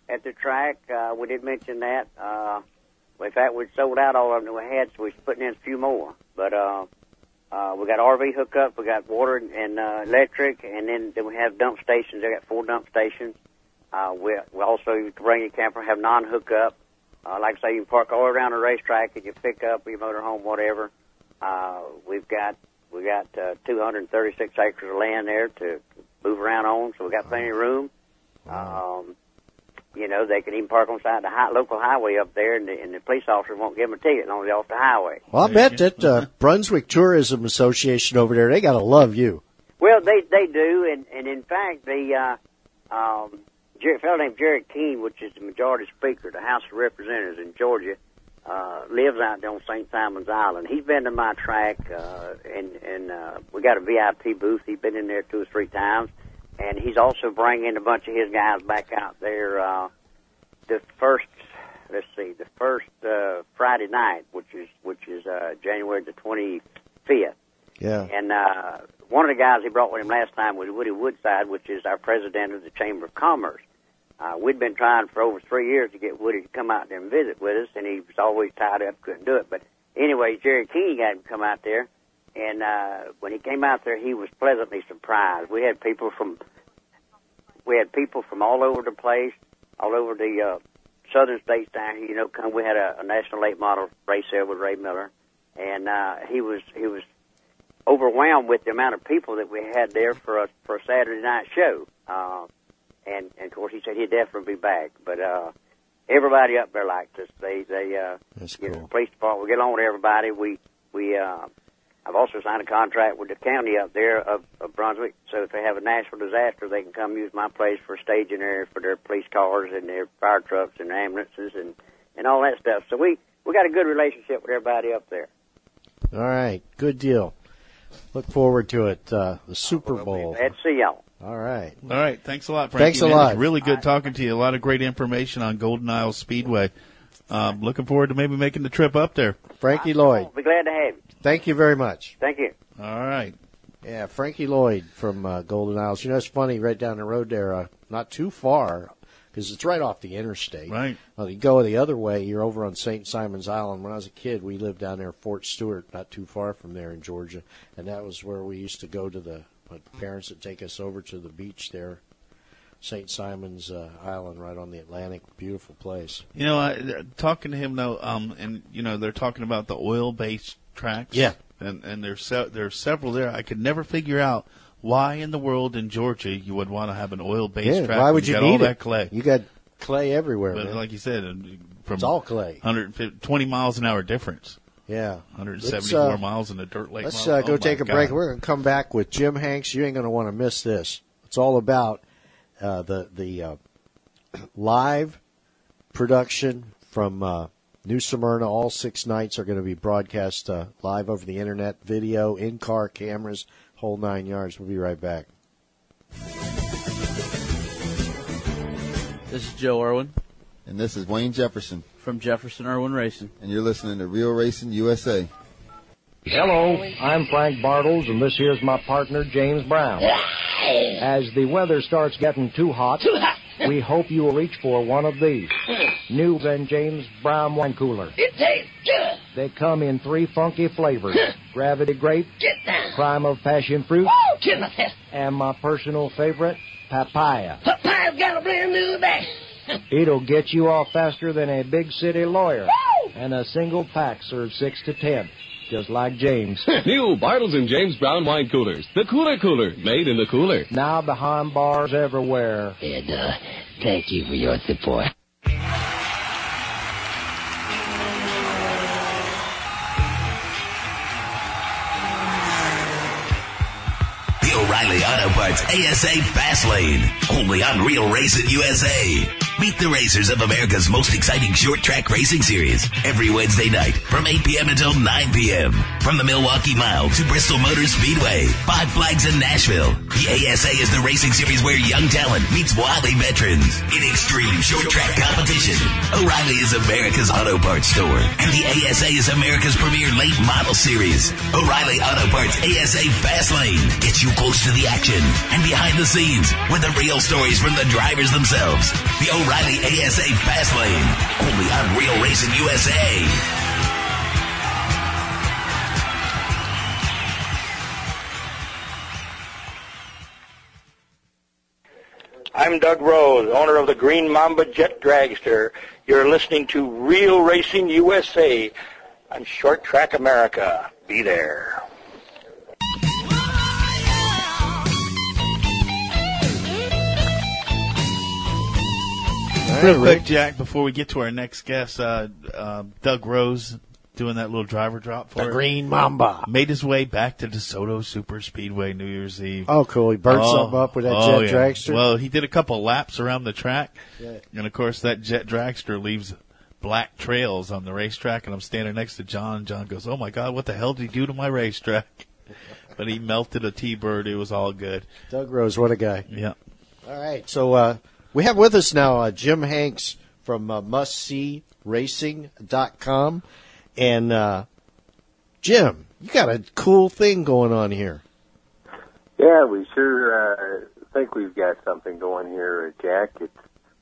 at the track. We did mention that. In fact, we'd sold out all of them that we had, so we're putting in a few more. But we got RV hookup, we got water and electric, and then we have dump stations. I got 4 dump stations. We also, you can bring your camper, have non-hookup. Like I say, you can park all around the racetrack and you pick up your motorhome, whatever. We got 236 acres of land there to move around on, so we got plenty of room. You know, they can even park on the side of the local highway up there, and the police officer won't give them a ticket, only off the highway. Well, I bet that Brunswick Tourism Association over there, they got to love you. Well, they do, and in fact, the fellow named Jared Keene, which is the majority speaker of the House of Representatives in Georgia, lives out there on St. Simon's Island. He's been to my track, and we got a VIP booth. He's been in there 2 or 3 times, and he's also bringing a bunch of his guys back out there. The first Friday night, which is January the 25th. Yeah. And one of the guys he brought with him last time was Woody Woodside, which is our president of the Chamber of Commerce. We'd been trying for over 3 years to get Woody to come out there and visit with us, and he was always tied up, couldn't do it. But anyway, Jerry King got him to come out there, and when he came out there, he was pleasantly surprised. We had people from all over the place, all over the southern states down here. You know, we had a national late model race there with Ray Miller, and he was overwhelmed with the amount of people that we had there for a Saturday night show. And of course, he said he'd definitely be back. But everybody up there liked us. That's cool. The police department, we get along with everybody. I've also signed a contract with the county up there of Brunswick, so if they have a natural disaster, they can come use my place for a staging area for their police cars and their fire trucks and ambulances and all that stuff. So we got a good relationship with everybody up there. All right, good deal. Look forward to it. The Super Bowl. Glad to see y'all. All right. All right. Thanks a lot, Frankie. Thanks a lot. It's really good talking to you. A lot of great information on Golden Isle Speedway. Looking forward to maybe making the trip up there. Frankie Lloyd. Be glad to have you. Thank you very much. Thank you. All right. Yeah, Frankie Lloyd from Golden Isles. You know, it's funny, right down the road there, not too far, because it's right off the interstate. Right. Well, you go the other way, you're over on St. Simon's Island. When I was a kid, we lived down there, Fort Stewart, not too far from there in Georgia, and that was where we used to go to my parents would take us over to the beach there, St. Simon's Island, right on the Atlantic. Beautiful place. You know, talking to him though, and you know, they're talking about the oil-based tracks. Yeah. And there's several there. I could never figure out why in the world in Georgia you would want to have an oil-based track. Why would you got need all it? That clay. You got clay everywhere, But man. like you said, from It's all clay. 20 miles an hour difference. Yeah. 174 miles in a dirt lake. Let's mile. go take a break. God. We're going to come back with Jim Hanks. You ain't going to want to miss this. It's all about the live production from New Smyrna. All 6 nights are going to be broadcast live over the internet, video, in-car cameras, whole 9 yards. We'll be right back. This is Joe Irwin. And this is Wayne Jefferson. From Jefferson Irwin Racing. And you're listening to Real Racing USA. Hello, I'm Frank Bartles, and this here's my partner, James Brown. As the weather starts getting too hot, we hope you will reach for one of these. New Ben James Brown Wine Cooler. It tastes good. They come in 3 funky flavors. Gravity Grape, Get down. Crime of Passion Fruit, Woo! Kill myself. and my personal favorite, Papaya. Papaya's got a brand new bag. It'll get you off faster than a big city lawyer. Woo! And a single pack serves 6 to 10, just like James. New Bartles and James Brown Wine Coolers. The Cooler, made in the cooler. Now behind bars everywhere. And thank you for your support. The O'Reilly Auto Parts ASA Fast Lane. Only on Real Racing USA. Meet the racers of America's most exciting short track racing series every Wednesday night from 8 p.m. until 9 p.m. From the Milwaukee Mile to Bristol Motor Speedway, Five Flags in Nashville. The ASA is the racing series where young talent meets wily veterans. In extreme short track competition, O'Reilly is America's auto parts store, and the ASA is America's premier late model series. O'Reilly Auto Parts ASA Fast Lane gets you close to the action and behind the scenes with the real stories from the drivers themselves. The O'Reilly ASA Fastlane, only on Real Racing USA. I'm Doug Rose, owner of the Green Mamba Jet Dragster. You're listening to Real Racing USA on Short Track America. Be there. Real quick, Jack, before we get to our next guest, Doug Rose doing that little driver drop for The Green Mamba. Made his way back to DeSoto Super Speedway New Year's Eve. Oh, cool. He burnt something up with that jet dragster? Well, he did a couple laps around the track. Yeah. And, of course, that jet dragster leaves black trails on the racetrack, and I'm standing next to John. John goes, oh, my God, what the hell did he do to my racetrack? But he melted a T-bird. It was all good. Doug Rose, what a guy. Yeah. All right. So we have with us now Jim Hanks from MustSeeRacing.com. And, Jim, you got a cool thing going on here. Yeah, we sure think we've got something going here, Jack. It's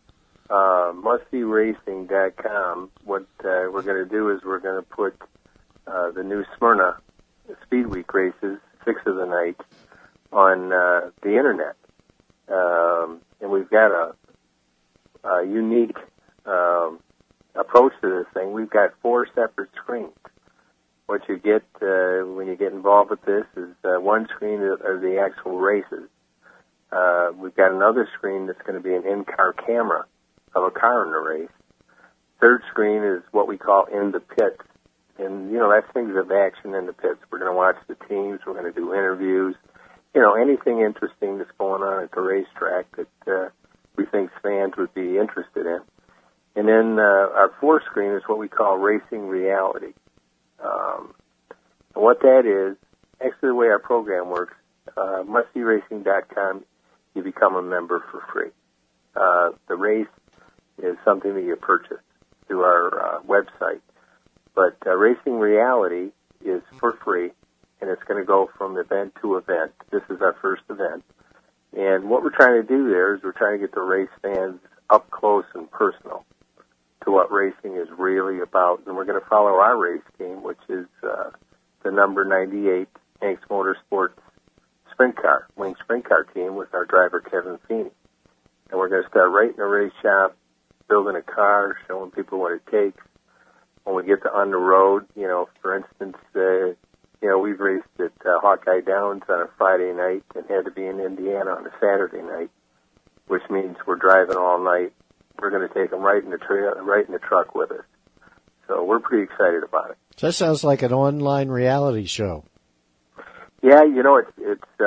MustSeeRacing.com. What we're going to do is we're going to put the new Smyrna Speed Week races, 6 of the night, on the Internet. And we've got a unique approach to this thing. We've got 4 separate screens. What you get when you get involved with this is one screen are the actual races. We've got another screen that's going to be an in-car camera of a car in the race. Third screen is what we call in the pits. And, you know, that's things of action in the pits. We're going to watch the teams. We're going to do interviews. You know, anything interesting that's going on at the racetrack that we think fans would be interested in. And then our fourth screen is what we call Racing Reality. And what that is, actually the way our program works, MustSeeRacing.com, you become a member for free. The race is something that you purchase through our website. But Racing Reality is for free, and it's going to go from event to event. This is our first event. And what we're trying to do there is we're trying to get the race fans up close and personal to what racing is really about. And we're going to follow our race team, which is the number 98 Hanks Motorsports sprint car, wing sprint car team with our driver Kevin Feeney. And we're going to start right in the race shop, building a car, showing people what it takes. When we get to on the road, you know, for instance, you know, we've raced at Hawkeye Downs on a Friday night and had to be in Indiana on a Saturday night, which means we're driving all night. We're going to take them right in the truck with us. So we're pretty excited about it. So that sounds like an online reality show. Yeah, you know, I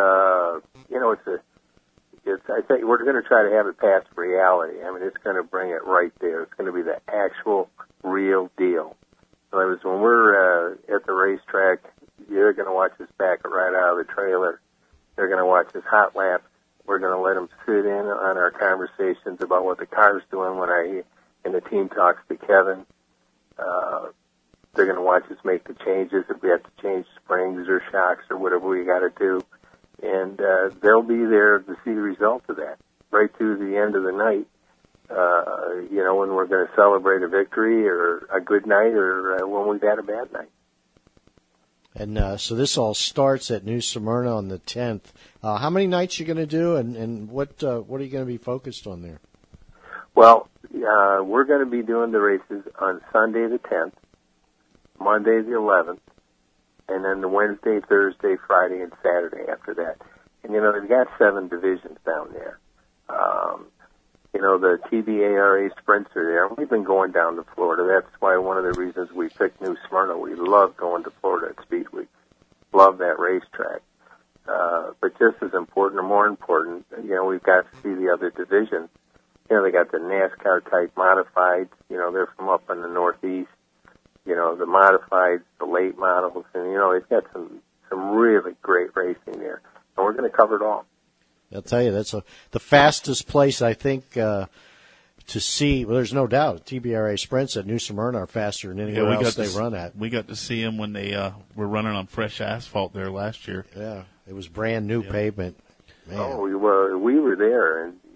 think we're going to try to have it past reality. I mean, it's going to bring it right there. It's going to be the actual real deal. In other words, when we're at the racetrack, you're going to watch us back right out of the trailer. They're going to watch us hot laps. We're going to let them sit in on our conversations about what the car's doing and the team talks to Kevin. They're going to watch us make the changes if we have to change springs or shocks or whatever we got to do. And they'll be there to see the result of that right through the end of the night, you know, when we're going to celebrate a victory or a good night or when we've had a bad night. And so this all starts at New Smyrna on the 10th. How many nights are you going to do, and what are you going to be focused on there? Well, we're going to be doing the races on Sunday the 10th, Monday the 11th, and then the Wednesday, Thursday, Friday, and Saturday after that. And, you know, they've got 7 divisions down there. You know, the TBARA sprints are there. We've been going down to Florida. That's why one of the reasons we picked New Smyrna. We love going to Florida at Speed Week. Love that racetrack. But just as important, or more important, you know, we've got to see the other divisions. You know, they got the NASCAR-type modifieds. You know, they're from up in the Northeast. You know, the modifieds, the late models, and, you know, they've got some really great racing there. And we're going to cover it all. I'll tell you, that's the fastest place, I think, to see. Well, there's no doubt, TBRA sprints at New Smyrna are faster than anywhere else they run at. We got to see them when they were running on fresh asphalt there last year. Yeah, it was brand new pavement. Man. Oh, we were there, and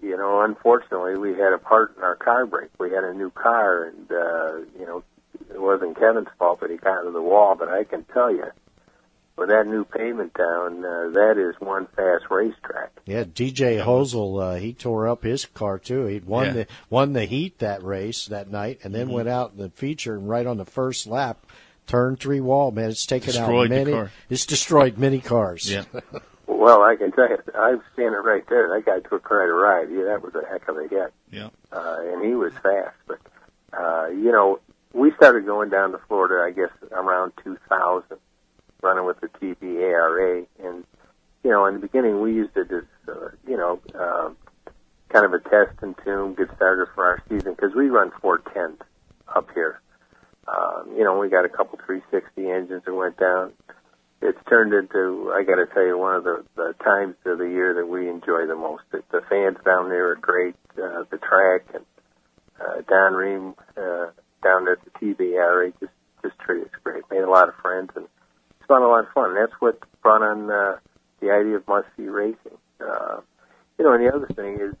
you know, unfortunately, we had a part in our car brake. We had a new car, and, you know, it wasn't Kevin's fault that he got into the wall, but I can tell you, with that new pavement down, that is one fast racetrack. Yeah, DJ Hosel, he tore up his car too. He'd won the heat that race that night, and then went out in the feature and right on the first lap, turn 3 wall. Man, it's taken out many. It's destroyed many cars. Yeah. Well, I can tell you, I was standing right there. That guy took quite a ride. Yeah, that was a heck of a hit. Yeah. And he was fast. But, you know, we started going down to Florida, I guess, around 2000, running with the TVARA. And, you know, in the beginning, we used it as, you know, kind of a test and tune, get started for our season, because we run 410s up here. You know, we got a couple 360 engines that went down. It's turned into, I got to tell you, one of the times of the year that we enjoy the most. The fans down there are great. The track and Don Ream down at the TVRA just treated us great. Made a lot of friends, and it's been a lot of fun. That's what brought on the idea of must-see racing. You know, and the other thing is,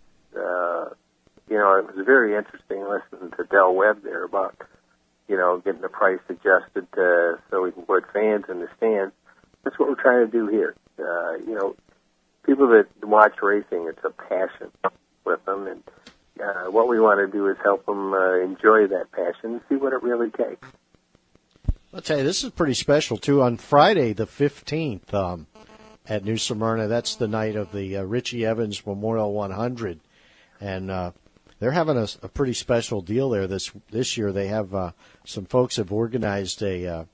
you know, it was very interesting listening to Del Webb there about, you know, getting the price adjusted so we can put fans in the stands. That's what we're trying to do here. You know, people that watch racing, it's a passion with them, and what we want to do is help them enjoy that passion and see what it really takes. I'll tell you, this is pretty special, too. On Friday, the 15th, at New Smyrna, that's the night of the Richie Evans Memorial 100, and they're having a pretty special deal there this year. They have some folks have organized a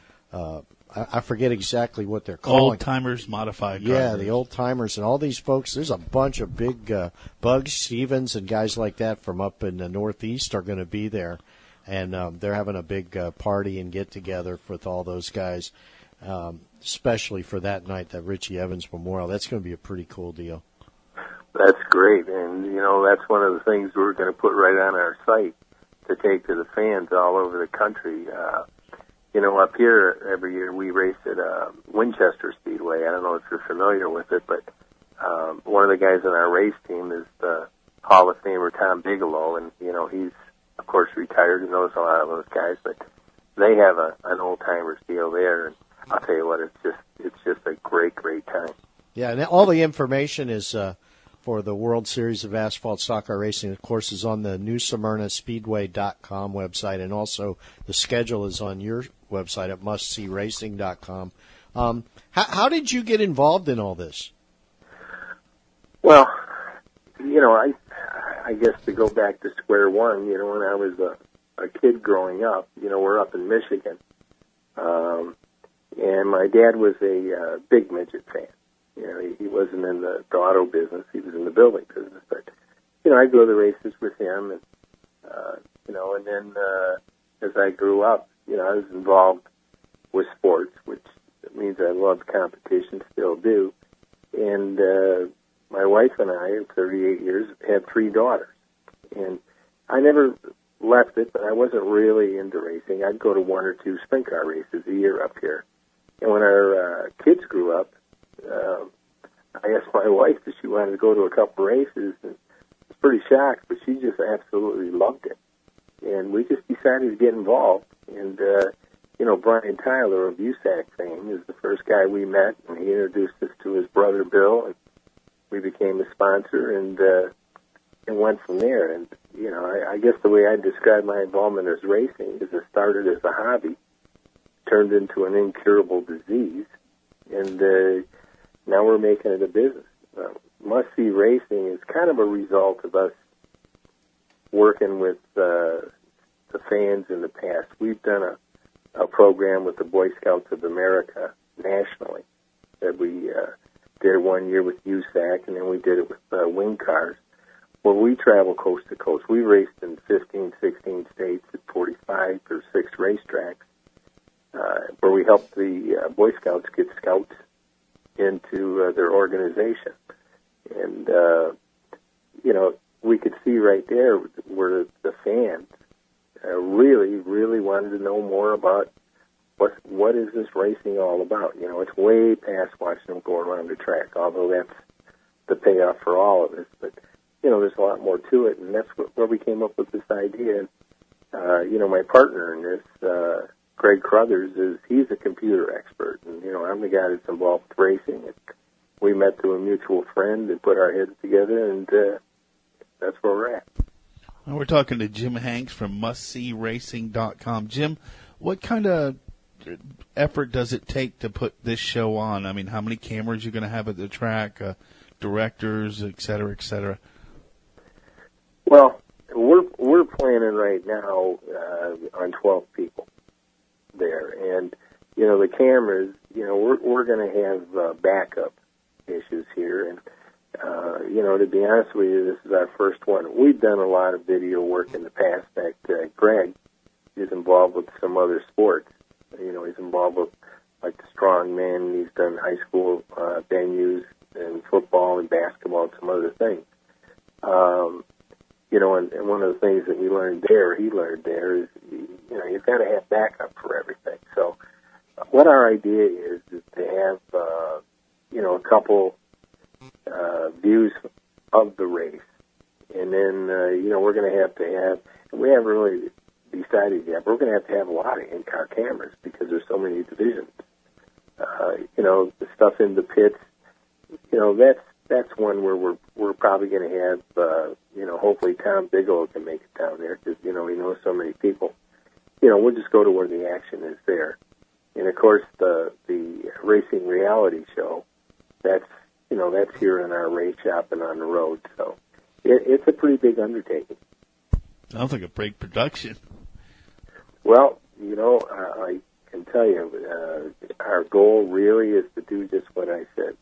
I forget exactly what they're calling. Old Timers Modified. Yeah, drivers. the Old Timers and all these folks. There's a bunch of big Bugs Stevens and guys like that from up in the Northeast are going to be there, and they're having a big party and get together with all those guys, especially for that night, that Richie Evans Memorial. That's going to be a pretty cool deal. That's great, and you know that's one of the things we're going to put right on our site to take to the fans all over the country. You know, up here every year we race at Winchester Speedway. I don't know if you're familiar with it, but one of the guys on our race team is the Hall of Famer Tom Bigelow, and you know he's of course retired and knows a lot of those guys, but they have an old timers deal there, and I'll tell you what, it's just a great time. Yeah, and all the information is for the World Series of Asphalt Stock Car Racing, of course, is on the NewSmyrnaSpeedway.com website, and also the schedule is on your website at MustSeeRacing.com. How did you get involved in all this? Well, you know, I guess to go back to square one, you know, when I was a kid growing up, you know, we're up in Michigan, and my dad was a big midget fan. You know, he wasn't in the auto business; he was in the building business. But you know, I'd go to the races with him, and you know, and then as I grew up, you know, I was involved with sports, which means I loved competition, still do. And my wife and I, in 38 years, had 3 daughters, and I never left it, but I wasn't really into racing. I'd go to 1 or 2 sprint car races a year up here. And when our kids grew up, I asked my wife if she wanted to go to a couple races, and I was pretty shocked, but she just absolutely loved it. And we just decided to get involved. And, you know, Brian Tyler of USAC fame is the first guy we met, and he introduced us to his brother Bill, and we became a sponsor and went from there. And, you know, I guess the way I describe my involvement as racing is it started as a hobby, turned into an incurable disease, and now we're making it a business. Must-see racing is kind of a result of us working with the fans in the past. We've done a program with the Boy Scouts of America nationally that we did 1 year with USAC, and then we did it with Wing Cars, where we travel coast to coast. We raced in 15, 16 states at 45 or 6 racetracks, where we helped the Boy Scouts get scouts into their organization. And, you know, we could see right there where the fans really, really wanted to know more about what is this racing all about. You know, it's way past watching them go around the track, although that's the payoff for all of us. But there's a lot more to it, and that's where we came up with this idea. My partner in this, Greg Crothers, he's a computer expert, and I'm the guy that's involved with racing. And we met through a mutual friend and put our heads together, and that's where we're at. Well, we're talking to Jim Hanks from MustSeeRacing.com. Jim, what kind of effort does it take to put this show on? I mean, how many cameras you're going to have at the track, directors, et cetera, et cetera? Well, we're planning right now on 12 people there, and the cameras. We're going to have backup issues here, and to be honest with you, this is our first one. We've done a lot of video work in the past. In fact, Greg is involved with some other sports. He's involved with like the strongman. He's done high school venues and football and basketball and some other things. And one of the things that he learned there is, you've got to have backup for everything. So what our idea is to have, a couple views of the race. And then, we're going to have, we haven't really decided yet, but we're going to have a lot of in-car cameras because there's so many divisions. The stuff in the pits, that's one where we're probably going to have, hopefully Tom Bigelow can make it down there because, he knows so many people. We'll just go to where the action is there. And of course, the Racing Reality Show, that's here in our race shop and on the road. So it's a pretty big undertaking. Sounds like a big production. Well, I can tell you, our goal really is to do just what I said.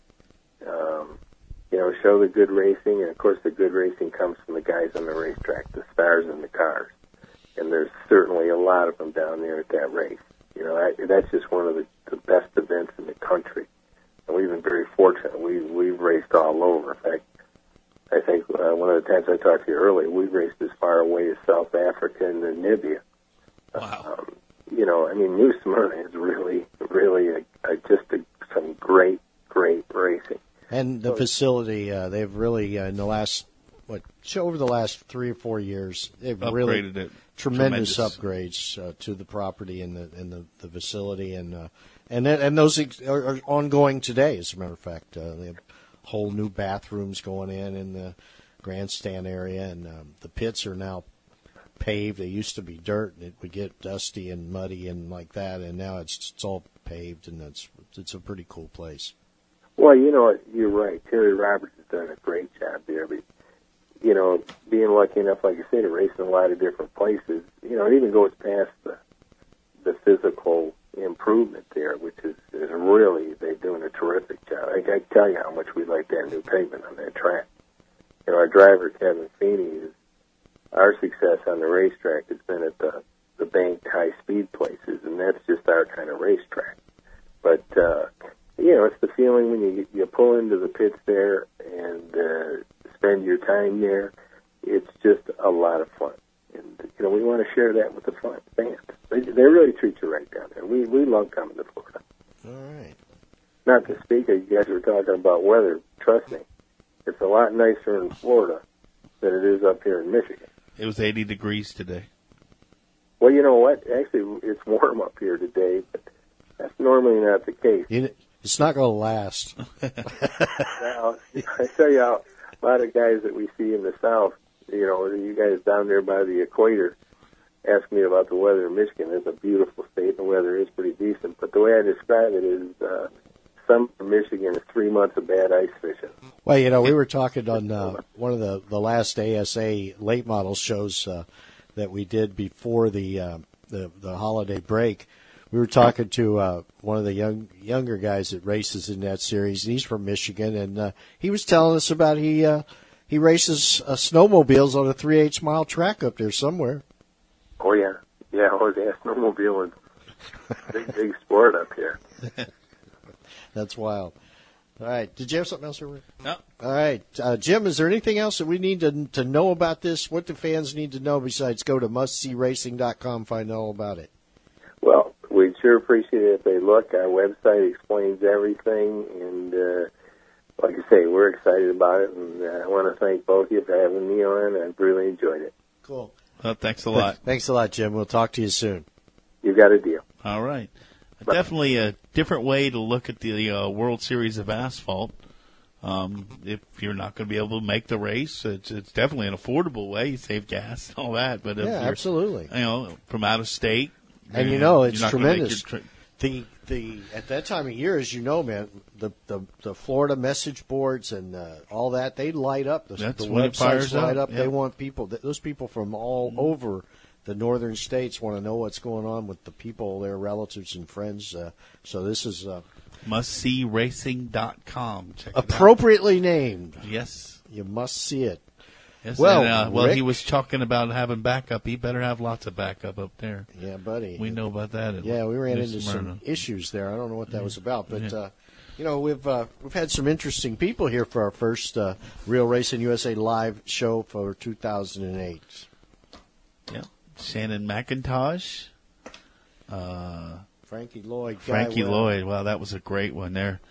Show the good racing, and of course the good racing comes from the guys on the racetrack, the stars in the cars. And there's certainly a lot of them down there at that race. That's just one of the best events in the country. And we've been very fortunate. We've raced all over. In fact, I think one of the times I talked to you earlier, we've raced as far away as South Africa and Namibia. Wow. New Smyrna is really some great racing. And the facility, they've really, in the last, over the last 3 or 4 years, they've upgraded really it. tremendous upgrades to the property and the facility, and those are ongoing today. As a matter of fact, they have whole new bathrooms going in the grandstand area, and the pits are now paved. They used to be dirt, and it would get dusty and muddy and like that, and now it's all paved, and it's a pretty cool place. Well, you're right. Terry Roberts has done a great job there. But, being lucky enough, like you say, to race in a lot of different places, it even goes past the physical improvement there, which is really, they're doing a terrific job. I can tell you how much we like that new pavement on that track. Our driver, Kevin Feeney, our success on the racetrack has been at the banked high-speed places, and that's just our kind of racetrack. But, it's the feeling when you pull into the pits there and spend your time there. It's just a lot of fun. And, we want to share that with the fans. They really treat you right down there. We love coming to Florida. All right. Not to speak of, you guys were talking about weather. Trust me, it's a lot nicer in Florida than it is up here in Michigan. It was 80 degrees today. Well, you know what? Actually, it's warm up here today, but that's normally not the case. It's not going to last. Now, I tell you, a lot of guys that we see in the South, you guys down there by the equator, ask me about the weather in Michigan. It's a beautiful state. The weather is pretty decent. But the way I describe it is summer in Michigan is 3 months of bad ice fishing. Well, we were talking on one of the last ASA late model shows that we did before the holiday break. We were talking to one of the younger guys that races in that series, and he's from Michigan, and he was telling us about he races snowmobiles on a 3/8 mile track up there somewhere. Oh yeah, snowmobile is big sport up here. That's wild. All right, did you have something else, Rick? No. All right, Jim, is there anything else that we need to know about this? What do fans need to know besides go to mustseeracing.com, find out all about it? Well, we'd sure appreciate it if they look. Our website explains everything, and like I say, we're excited about it, and I want to thank both of you for having me on. I've really enjoyed it. Cool. Well, thanks a lot. Thanks a lot, Jim. We'll talk to you soon. You got a deal. All right. Definitely a different way to look at the World Series of Asphalt. If you're not going to be able to make the race, it's definitely an affordable way. You save gas and all that. But if Yeah, you're, absolutely. From out of state, And you're it's not gonna make tremendous. The at that time of year, as you know, man, the Florida message boards and all that, they light up. The That's when it fires websites light up. up. They Yeah. want people. Those people from all over the northern states want to know what's going on with the people, their relatives and friends. So this is MustSeeRacing.com. Check it out. appropriately named. Yes. You must see it. Yes, Well, and, Rick, he was talking about having backup. He better have lots of backup up there. Yeah, buddy. We know about that. Yeah, we ran New into Smyrna. some issues there. I don't know what that was about, but Yeah. we've had some interesting people here for our first Real Racing USA live show for 2008. Yeah, Shannon McIntosh, Frankie Lloyd, Frankie Guy Webb. Lloyd. Wow, that was a great one there.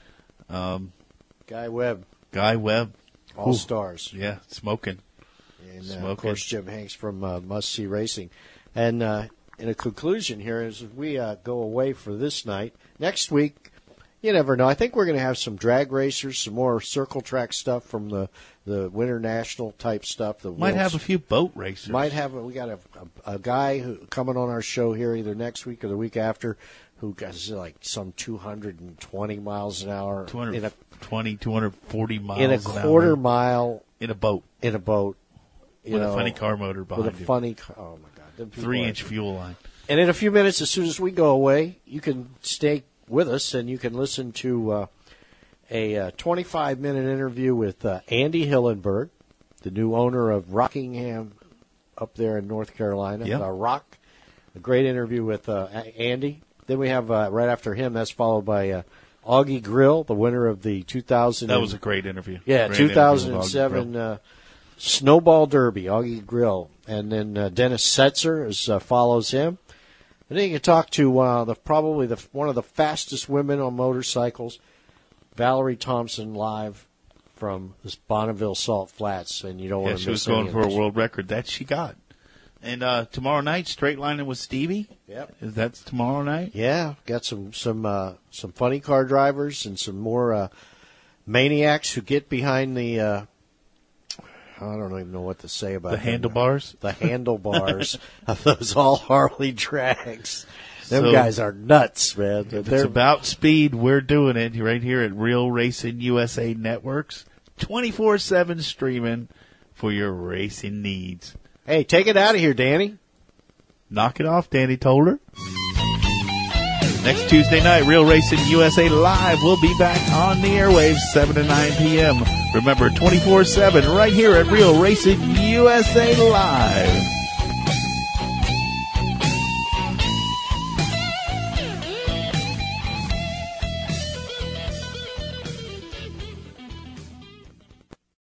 Guy Webb, Ooh. All Stars. Yeah, smoking. And Smoking. of course, Jim Hanks from Must See Racing. And in a conclusion here, as we go away for this night, next week, you never know. I think we're going to have some drag racers, some more circle track stuff from the Winter National type stuff. The Might World's- have a few boat racers. we got a guy who coming on our show here either next week or the week after who got like some 220 miles an hour in a 240 miles in a an quarter hour. mile in a boat. You With a know, funny car motor behind with a you. funny oh my god, them people 3-inch are- fuel line. And in a few minutes, as soon as we go away, you can stay with us and you can listen to a 25-minute interview with Andy Hillenberg, the new owner of Rockingham up there in North Carolina. Yep. Rock. A great interview with Andy. Then we have right after him, that's followed by Augie Grill, the winner of the 2000. That was a great interview. Yeah, Great interview with Augie 2007 Snowball Derby, Augie Grill. And then Dennis Setzer follows him. And then you can talk to one of the fastest women on motorcycles, Valerie Thompson, live from this Bonneville Salt Flats. And you don't want to she miss was going any for of a this. world record. That she got. And tomorrow night, straight lining with Stevie. Yep. That's tomorrow night. Yeah, got some funny car drivers and some more maniacs who get behind the. I don't even know what to say about The them. handlebars? The handlebars of those all Harley drags. Them So, guys are nuts, man. If it's about speed, we're doing it right here at Real Racing USA Networks. 24/7 streaming for your racing needs. Hey, take it out of here, Danny. Knock it off, Danny Toller. Next Tuesday night, Real Racing USA Live. We'll be back on the airwaves 7 to 9 p.m. Remember, 24/7 right here at Real Racing USA Live.